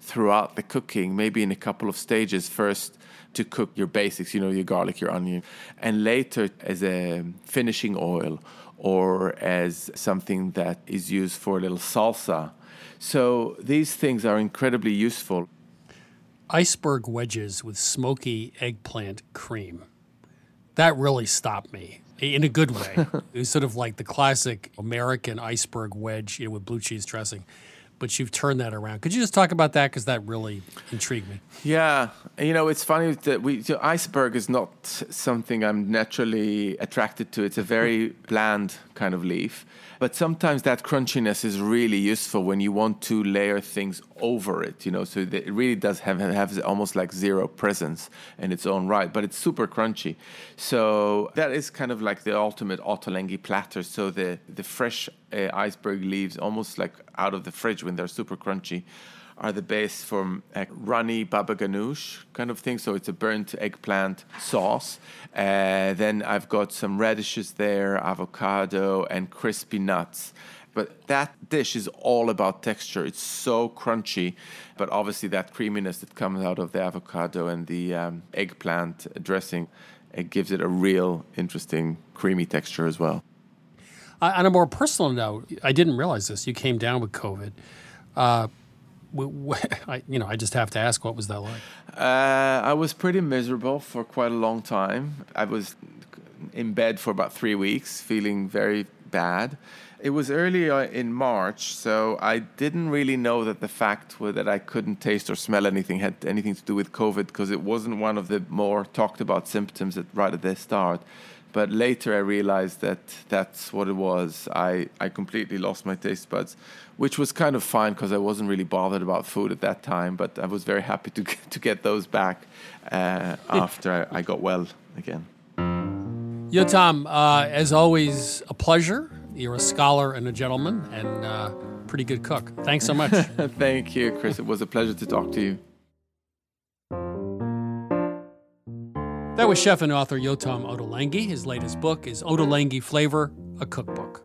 [SPEAKER 6] throughout the cooking, maybe in a couple of stages. First, to cook your basics, you know, your garlic, your onion, and later as a finishing oil or as something that is used for a little salsa. So these things are incredibly useful.
[SPEAKER 1] Iceberg wedges with smoky eggplant cream. That really stopped me in a good way. It was sort of like the classic American iceberg wedge, you know, with blue cheese dressing. But you've turned that around. Could you just talk about that? Because that really intrigued me.
[SPEAKER 6] Yeah. You know, it's funny that we, so iceberg is not something I'm naturally attracted to. It's a very bland kind of leaf. But sometimes that crunchiness is really useful when you want to layer things over it, you know, so that it really does have, have almost like zero presence in its own right, but it's super crunchy. So that is kind of like the ultimate ottolenghi platter. So the, the fresh uh, iceberg leaves, almost like out of the fridge when they're super crunchy, are the base for a runny baba ganoush kind of thing. So it's a burnt eggplant sauce. Uh, then I've got some radishes there, avocado, and crispy nuts. But that dish is all about texture. It's so crunchy, but obviously that creaminess that comes out of the avocado and the um, eggplant dressing, it gives it a real interesting creamy texture as well.
[SPEAKER 1] Uh, on a more personal note, I didn't realize this. You came down with COVID. Uh, I, you know, I just have to ask, what was that like?
[SPEAKER 6] Uh, I was pretty miserable for quite a long time. I was in bed for about three weeks, feeling very bad. It was early in March, so I didn't really know that the fact that I couldn't taste or smell anything had anything to do with COVID, because it wasn't one of the more talked about symptoms at, right at the start. But later I realized that that's what it was. I, I completely lost my taste buds, which was kind of fine because I wasn't really bothered about food at that time. But I was very happy to get, to get those back uh, after I, I got well again.
[SPEAKER 1] Yotam, uh, as always, a pleasure. You're a scholar and a gentleman and uh, pretty good cook. Thanks so much.
[SPEAKER 6] Thank you, Chris. It was a pleasure to talk to you.
[SPEAKER 1] That was chef and author Yotam Ottolenghi. His latest book is Ottolenghi Flavor, a cookbook.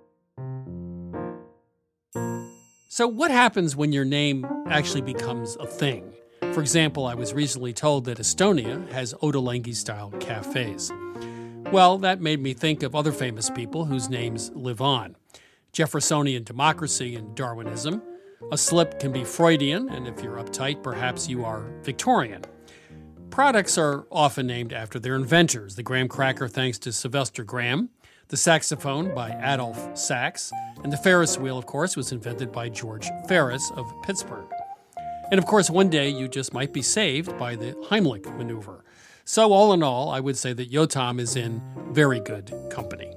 [SPEAKER 1] So what happens when your name actually becomes a thing? For example, I was recently told that Estonia has Ottolenghi-style cafes. Well, that made me think of other famous people whose names live on. Jeffersonian democracy and Darwinism. A slip can be Freudian, and if you're uptight, perhaps you are Victorian. Products are often named after their inventors. The graham cracker, thanks to Sylvester Graham. The saxophone by Adolph Sax. And the Ferris wheel, of course, was invented by George Ferris of Pittsburgh. And of course, one day you just might be saved by the Heimlich maneuver. So all in all, I would say that Yotam is in very good company.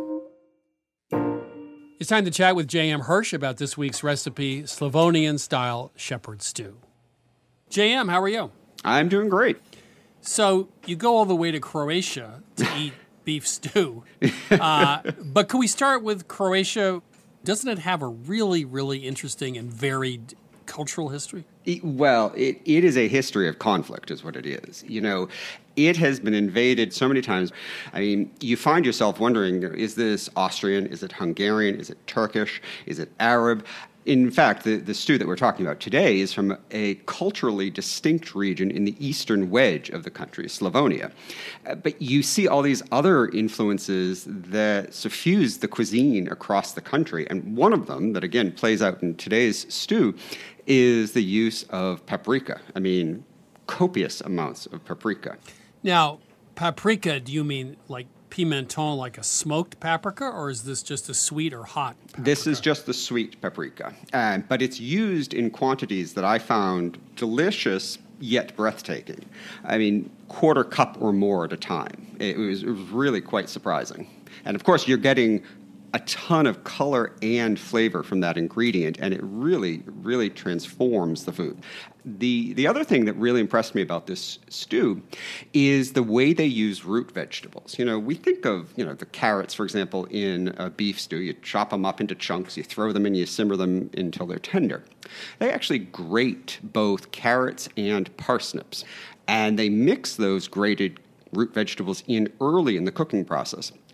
[SPEAKER 1] It's time to chat with J M Hirsch about this week's recipe, Slavonian-style shepherd stew. J M, how are you?
[SPEAKER 11] I'm doing great.
[SPEAKER 1] So you go all the way to Croatia to eat beef stew. Uh, but can we start with Croatia? Doesn't it have a really, really interesting and varied cultural history?
[SPEAKER 11] Well, it, it is a history of conflict is what it is. You know, it has been invaded so many times. I mean, you find yourself wondering, is this Austrian? Is it Hungarian? Is it Turkish? Is it Arab? In fact, the, the stew that we're talking about today is from a culturally distinct region in the eastern wedge of the country, Slavonia. Uh, but you see all these other influences that suffuse the cuisine across the country. And one of them that, again, plays out in today's stew is the use of paprika. I mean, copious amounts of paprika.
[SPEAKER 1] Now, paprika, do you mean like pimenton, like a smoked paprika, or is this just a sweet or hot paprika?
[SPEAKER 11] This is just the sweet paprika, uh, but it's used in quantities that I found delicious yet breathtaking. I mean, quarter cup or more at a time. It was, it was really quite surprising. And of course, you're getting a ton of color and flavor from that ingredient, and it really, really transforms the food. The the other thing that really impressed me about this stew is the way they use root vegetables. You know, we think of, you know, the carrots, for example, in a beef stew. You chop them up into chunks, you throw them in, you simmer them until they're tender. They actually grate both carrots and parsnips, and they mix those grated root vegetables in early in the cooking process.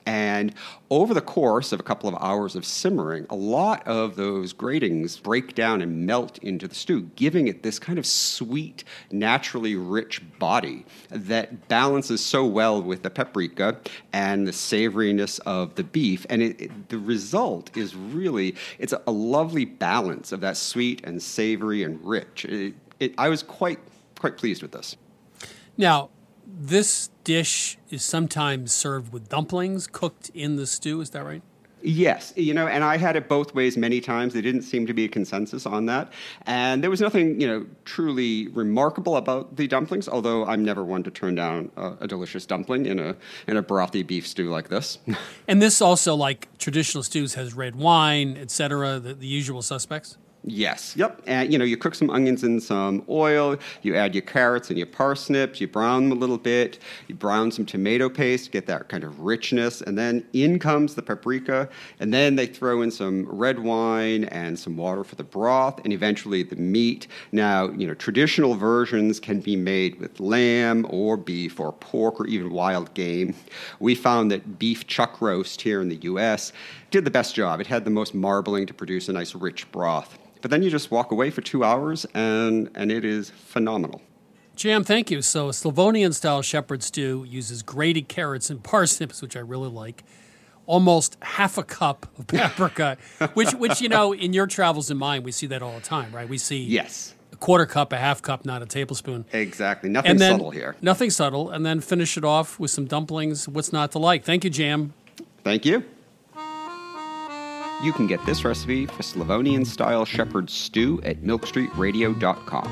[SPEAKER 11] And over the course of a couple of hours of simmering, a lot of those gratings break down and melt into the stew, giving it this kind of sweet, naturally rich body that balances so well with the paprika and the savoriness of the beef. And it, it, the result is really, it's a, a lovely balance of that sweet and savory and rich. It, it, I was quite, quite pleased with this.
[SPEAKER 1] Now, this dish is sometimes served with dumplings cooked in the stew. Is that right?
[SPEAKER 11] Yes. You know, and I had it both ways many times. There didn't seem to be a consensus on that. And there was nothing, you know, truly remarkable about the dumplings, although I'm never one to turn down a, a delicious dumpling in a in a brothy beef stew like this.
[SPEAKER 1] And this also, like traditional stews, has red wine, et cetera, the, the usual suspects?
[SPEAKER 11] Yes. Yep. And, you know, you cook some onions in some oil, you add your carrots and your parsnips, you brown them a little bit, you brown some tomato paste, get that kind of richness, and then in comes the paprika, and then they throw in some red wine and some water for the broth, and eventually the meat. Now, you know, traditional versions can be made with lamb or beef or pork or even wild game. We found that beef chuck roast here in the U S did the best job. It had the most marbling to produce a nice rich broth. But then you just walk away for two hours, and, and it is phenomenal.
[SPEAKER 1] J M, thank you. So a Slavonian-style shepherd's stew uses grated carrots and parsnips, which I really like, almost half a cup of paprika, which, which you know, in your travels and mine, we see that all the time, right? We see
[SPEAKER 11] yes.
[SPEAKER 1] a quarter cup, a half cup, not a tablespoon.
[SPEAKER 11] Exactly. Nothing
[SPEAKER 1] and then,
[SPEAKER 11] subtle here.
[SPEAKER 1] Nothing subtle. And then finish it off with some dumplings. What's not to like? Thank you, J M.
[SPEAKER 11] Thank you. You can get this recipe for Slavonian-style shepherd's stew at milk street radio dot com.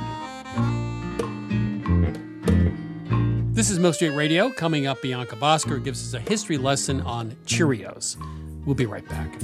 [SPEAKER 1] This is Milk Street Radio. Coming up, Bianca Bosker gives us a history lesson on Cheerios. We'll be right back.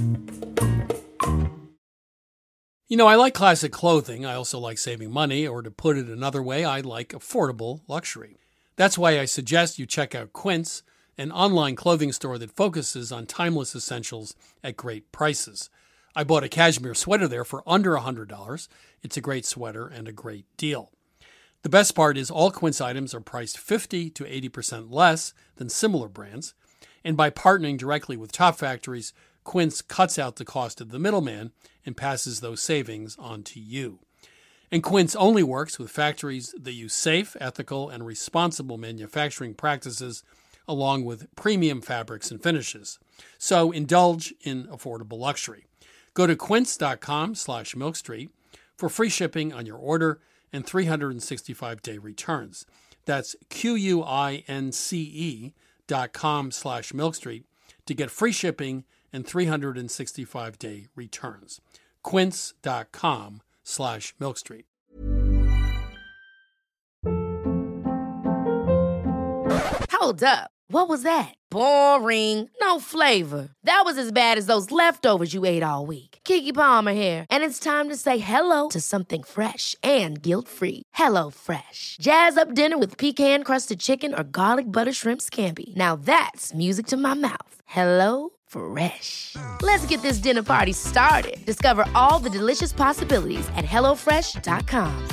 [SPEAKER 1] You know, I like classic clothing. I also like saving money, or to put it another way, I like affordable luxury. That's why I suggest you check out Quince, an online clothing store that focuses on timeless essentials at great prices. I bought a cashmere sweater there for under one hundred dollars. It's a great sweater and a great deal. The best part is all Quince items are priced fifty to eighty percent less than similar brands. And by partnering directly with top factories, Quince cuts out the cost of the middleman and passes those savings on to you. And Quince only works with factories that use safe, ethical, and responsible manufacturing practices along with premium fabrics and finishes. So indulge in affordable luxury. Go to quince.com slash milkstreet for free shipping on your order and three hundred sixty-five day returns. That's Q-U-I-N-C-E dot com slash milkstreet to get free shipping and three hundred sixty-five day returns. Quince.com slash milkstreet.
[SPEAKER 2] Hold up. What was that? Boring. No flavor. That was as bad as those leftovers you ate all week. Keke Palmer here, and it's time to say hello to something fresh and guilt-free. Hello Fresh. Jazz up dinner with pecan-crusted chicken or garlic butter shrimp scampi. Now that's music to my mouth. Hello Fresh. Let's get this dinner party started. Discover all the delicious possibilities at hello fresh dot com.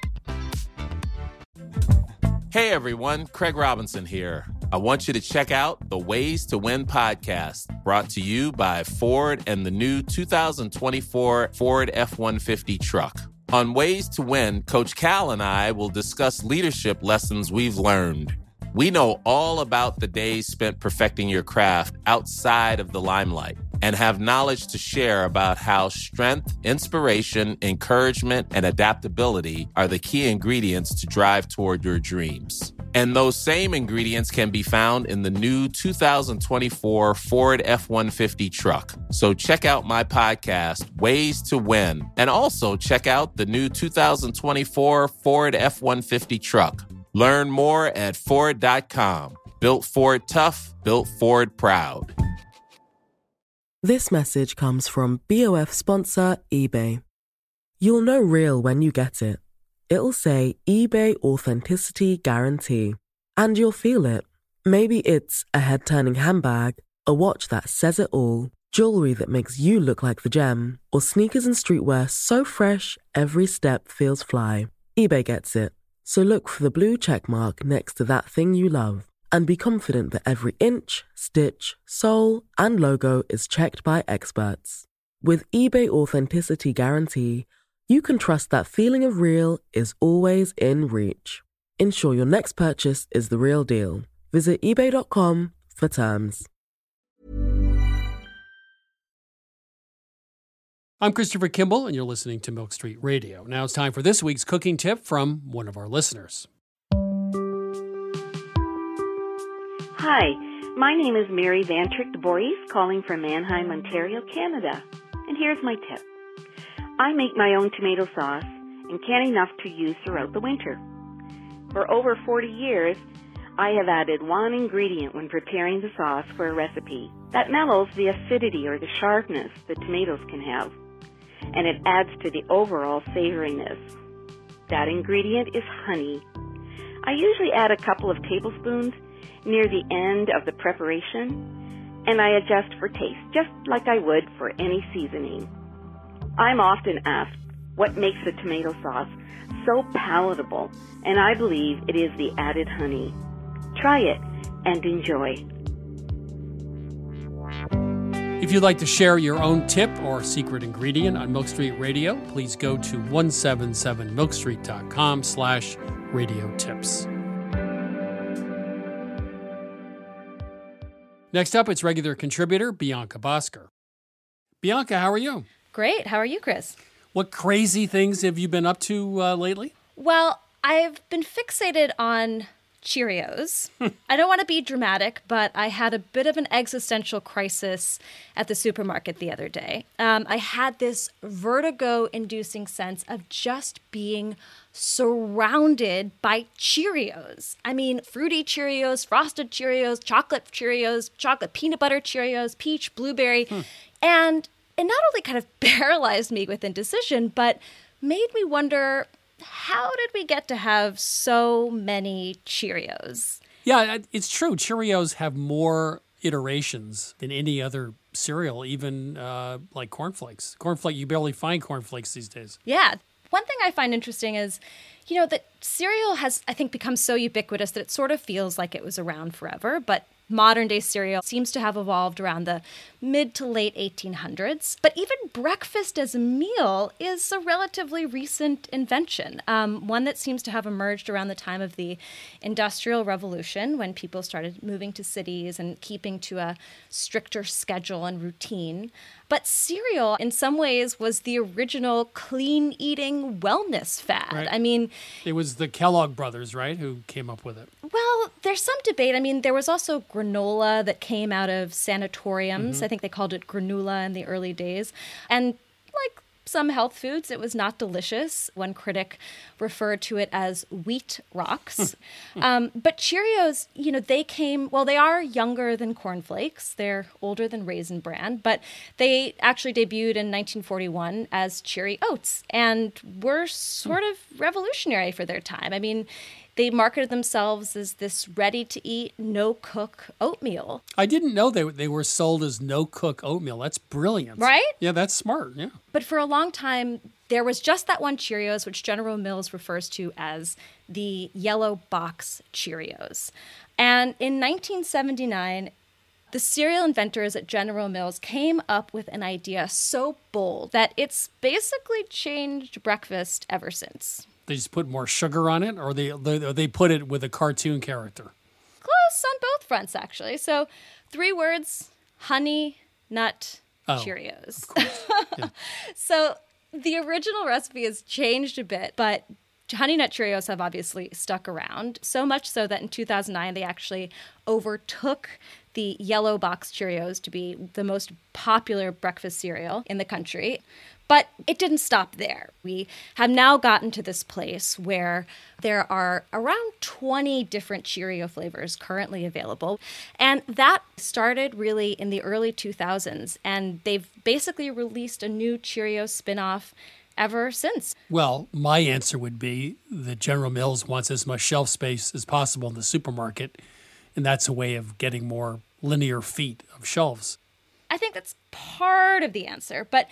[SPEAKER 12] Hey everyone, Craig Robinson here. I want you to check out the Ways to Win podcast, brought to you by Ford and the new two thousand twenty-four Ford F one fifty truck. On Ways to Win, Coach Cal and I will discuss leadership lessons we've learned. We know all about the days spent perfecting your craft outside of the limelight and have knowledge to share about how strength, inspiration, encouragement, and adaptability are the key ingredients to drive toward your dreams. And those same ingredients can be found in the new two thousand twenty-four Ford F one fifty truck. So check out my podcast, Ways to Win, and also check out the new two thousand twenty-four Ford F one fifty truck. Learn more at Ford dot com. Built Ford tough, built Ford proud.
[SPEAKER 13] This message comes from B O F sponsor eBay. You'll know real when you get it. It'll say eBay Authenticity Guarantee. And you'll feel it. Maybe it's a head-turning handbag, a watch that says it all, jewelry that makes you look like the gem, or sneakers and streetwear so fresh every step feels fly. eBay gets it. So look for the blue check mark next to that thing you love. and be confident that every inch, stitch, sole, and logo is checked by experts. With eBay Authenticity Guarantee, you can trust that feeling of real is always in reach. Ensure your next purchase is the real deal. Visit ebay dot com for terms.
[SPEAKER 1] I'm Christopher Kimball, and you're listening to Milk Street Radio. Now it's time for this week's cooking tip from one of our listeners.
[SPEAKER 14] Hi, my name is Mary Vantrick de Boris, calling from Manheim, Ontario, Canada. And here's my tip. I make my own tomato sauce and can enough to use throughout the winter. For over forty years, I have added one ingredient when preparing the sauce for a recipe that mellows the acidity or the sharpness the tomatoes can have, and it adds to the overall savoriness. That ingredient is honey. I usually add a couple of tablespoons near the end of the preparation, and I adjust for taste, just like I would for any seasoning. I'm often asked what makes the tomato sauce so palatable, and I believe it is the added honey. Try it and enjoy.
[SPEAKER 1] If you'd like to share your own tip or secret ingredient on Milk Street Radio, please go to one seven seven milk street dot com slash radio tips. Next up, it's regular contributor Bianca Bosker. Bianca, how are you?
[SPEAKER 15] Great. How are you, Chris?
[SPEAKER 1] What crazy things have you been up to uh, lately?
[SPEAKER 15] Well, I've been fixated on Cheerios. I don't want to be dramatic, but I had a bit of an existential crisis at the supermarket the other day. Um, I had this vertigo-inducing sense of just being surrounded by Cheerios. I mean, fruity Cheerios, frosted Cheerios, chocolate Cheerios, chocolate peanut butter Cheerios, peach, blueberry. Hmm. And it not only kind of paralyzed me with indecision, but made me wonder, how did we get to have so many Cheerios?
[SPEAKER 1] Yeah, it's true. Cheerios have more iterations than any other cereal, even uh, like cornflakes. Cornflake, you barely find cornflakes these days.
[SPEAKER 15] Yeah. One thing I find interesting is, you know, that cereal has, I think, become so ubiquitous that it sort of feels like it was around forever, but modern day cereal seems to have evolved around the mid to late eighteen hundreds. But even breakfast as a meal is a relatively recent invention, um, one that seems to have emerged around the time of the Industrial Revolution, when people started moving to cities and keeping to a stricter schedule and routine. But cereal, in some ways, was the original clean-eating wellness fad.
[SPEAKER 1] Right.
[SPEAKER 15] I mean,
[SPEAKER 1] it was the Kellogg brothers, right, who came up with it.
[SPEAKER 15] Well, there's some debate. I mean, there was also granola that came out of sanatoriums. Mm-hmm. I think they called it granula in the early days. And like some health foods, it was not delicious. One critic referred to it as wheat rocks. um, but Cheerios, you know, they came, well, they are younger than cornflakes. They're older than Raisin Bran, but they actually debuted in nineteen forty-one as Cheery Oats and were sort of revolutionary for their time. I mean, they marketed themselves as this ready-to-eat, no-cook oatmeal.
[SPEAKER 1] I didn't know they they were sold as no-cook oatmeal. That's brilliant.
[SPEAKER 15] Right?
[SPEAKER 1] Yeah, that's smart, yeah.
[SPEAKER 15] But for a long time, there was just that one Cheerios, which General Mills refers to as the yellow box Cheerios. And in nineteen seventy-nine, the cereal inventors at General Mills came up with an idea so bold that it's basically changed breakfast ever since.
[SPEAKER 1] They just put more sugar on it, or they, they or they put it with a cartoon character?
[SPEAKER 15] Close on both fronts, actually. So three words, honey, nut,
[SPEAKER 1] oh,
[SPEAKER 15] Cheerios.
[SPEAKER 1] Of course. Yeah.
[SPEAKER 15] So the original recipe has changed a bit, but Honey Nut Cheerios have obviously stuck around, so much so that in two thousand nine they actually overtook the yellow box Cheerios to be the most popular breakfast cereal in the country. But it didn't stop there. We have now gotten to this place where there are around twenty different Cheerio flavors currently available. And that started really in the early two thousands. And they've basically released a new Cheerio spinoff ever since.
[SPEAKER 1] Well, my answer would be that General Mills wants as much shelf space as possible in the supermarket. And that's a way of getting more linear feet of shelves.
[SPEAKER 15] I think that's part of the answer. But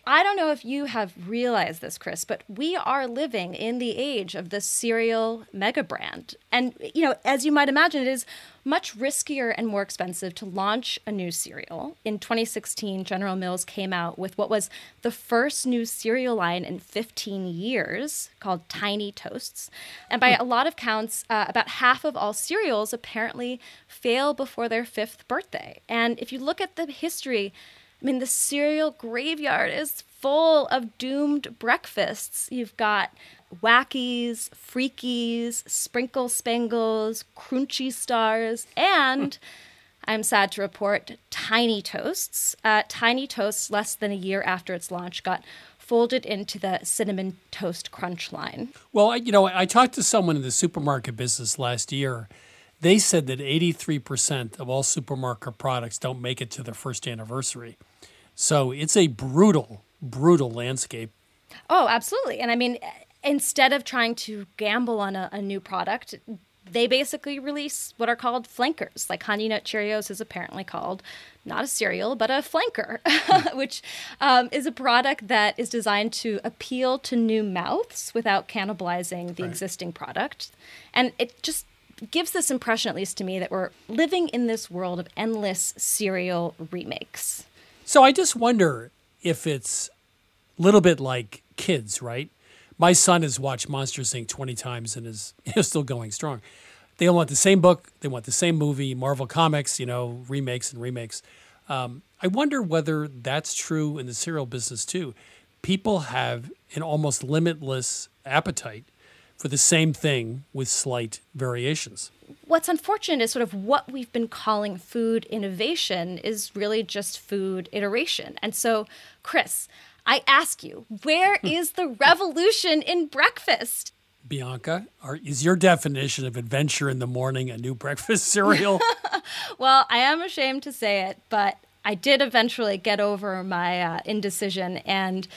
[SPEAKER 15] I don't know if you have realized this, Chris, but we are living in the age of the cereal mega brand. And, you know, as you might imagine, it is much riskier and more expensive to launch a new cereal. In twenty sixteen, General Mills came out with what was the first new cereal line in fifteen years called Tiny Toasts. And by a lot of counts, uh, about half of all cereals apparently fail before their fifth birthday. And if you look at the history, I mean, the cereal graveyard is full of doomed breakfasts. You've got Wackies, Freakies, Sprinkle Spangles, Crunchy Stars, and I'm sad to report, Tiny Toasts. Uh, Tiny Toasts, less than a year after its launch, got folded into the Cinnamon Toast Crunch line.
[SPEAKER 1] Well, I, you know, I talked to someone in the supermarket business last year. They said that eighty-three percent of all supermarket products don't make it to their first anniversary. So it's a brutal, brutal landscape.
[SPEAKER 15] Oh, absolutely. And I mean, instead of trying to gamble on a, a new product, they basically release what are called flankers. Like Honey Nut Cheerios is apparently called not a cereal, but a flanker, which um, is a product that is designed to appeal to new mouths without cannibalizing the right. existing product. And it just gives this impression, at least to me, that we're living in this world of endless cereal remakes.
[SPEAKER 1] So I just wonder if it's a little bit like kids, right? My son has watched Monsters, Incorporated twenty times and is, is still going strong. They all want the same book. They want the same movie, Marvel Comics, you know, remakes and remakes. Um, I wonder whether that's true in the cereal business, too. People have an almost limitless appetite for the same thing with slight variations.
[SPEAKER 15] What's unfortunate is sort of what we've been calling food innovation is really just food iteration. And so, Chris, I ask you, where is the revolution in breakfast?
[SPEAKER 1] Bianca, are, is your definition of adventure in the morning a new breakfast cereal?
[SPEAKER 15] Well, I am ashamed to say it, but I did eventually get over my uh, indecision. And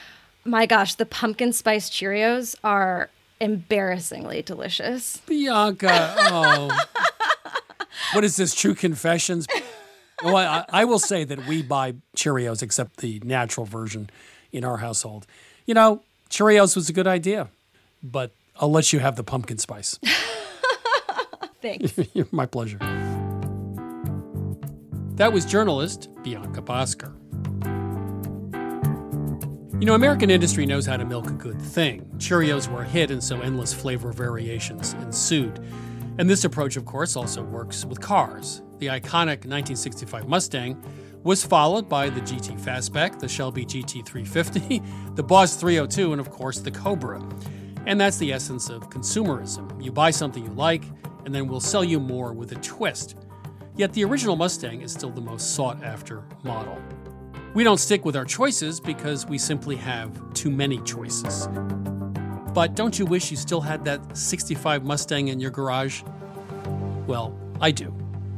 [SPEAKER 15] my gosh, the pumpkin spice Cheerios are embarrassingly delicious.
[SPEAKER 1] Bianca, oh. What is this, True Confessions? Well, I, I will say that we buy Cheerios, except the natural version in our household. You know, Cheerios was a good idea, but I'll let you have the pumpkin spice.
[SPEAKER 15] Thanks.
[SPEAKER 1] My pleasure. That was journalist Bianca Bosker. You know, American industry knows how to milk a good thing. Cheerios were a hit, and so endless flavor variations ensued. And this approach, of course, also works with cars. The iconic nineteen sixty-five Mustang was followed by the G T Fastback, the Shelby G T three fifty, the Boss three oh two, and of course the Cobra. And that's the essence of consumerism. You buy something you like, and then we'll sell you more with a twist. Yet the original Mustang is still the most sought-after model. We don't stick with our choices because we simply have too many choices. But don't you wish you still had that sixty-five Mustang in your garage? Well, I do.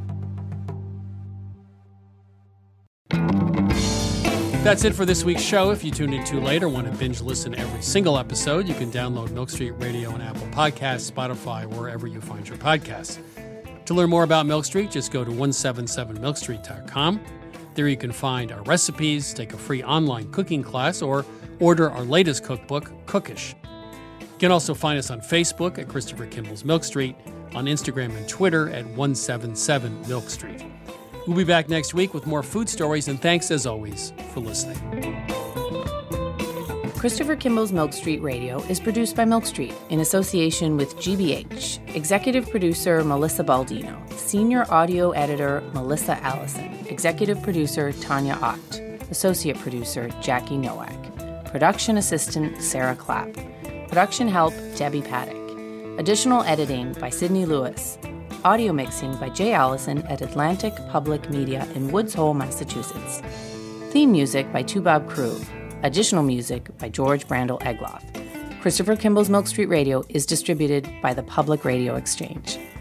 [SPEAKER 1] That's it for this week's show. If you tuned in too late or want to binge listen every single episode, you can download Milk Street Radio on Apple Podcasts, Spotify, or wherever you find your podcasts. To learn more about Milk Street, just go to one seventy-seven milk street dot com. There you can find our recipes, take a free online cooking class, or order our latest cookbook, Cookish. You can also find us on Facebook at Christopher Kimball's Milk Street, on Instagram and Twitter at one seventy-seven milk street. We'll be back next week with more food stories, and thanks as always for listening.
[SPEAKER 16] Christopher Kimball's Milk Street Radio is produced by Milk Street in association with G B H. Executive producer Melissa Baldino. Senior audio editor Melissa Allison. Executive producer Tanya Ott. Associate producer Jackie Nowak. Production assistant Sarah Clapp. Production help Debbie Paddock. Additional editing by Sydney Lewis. Audio mixing by Jay Allison at Atlantic Public Media in Woods Hole, Massachusetts. Theme music by Toubab Crew. Additional music by George Brandel Egloff. Christopher Kimball's Milk Street Radio is distributed by the Public Radio Exchange.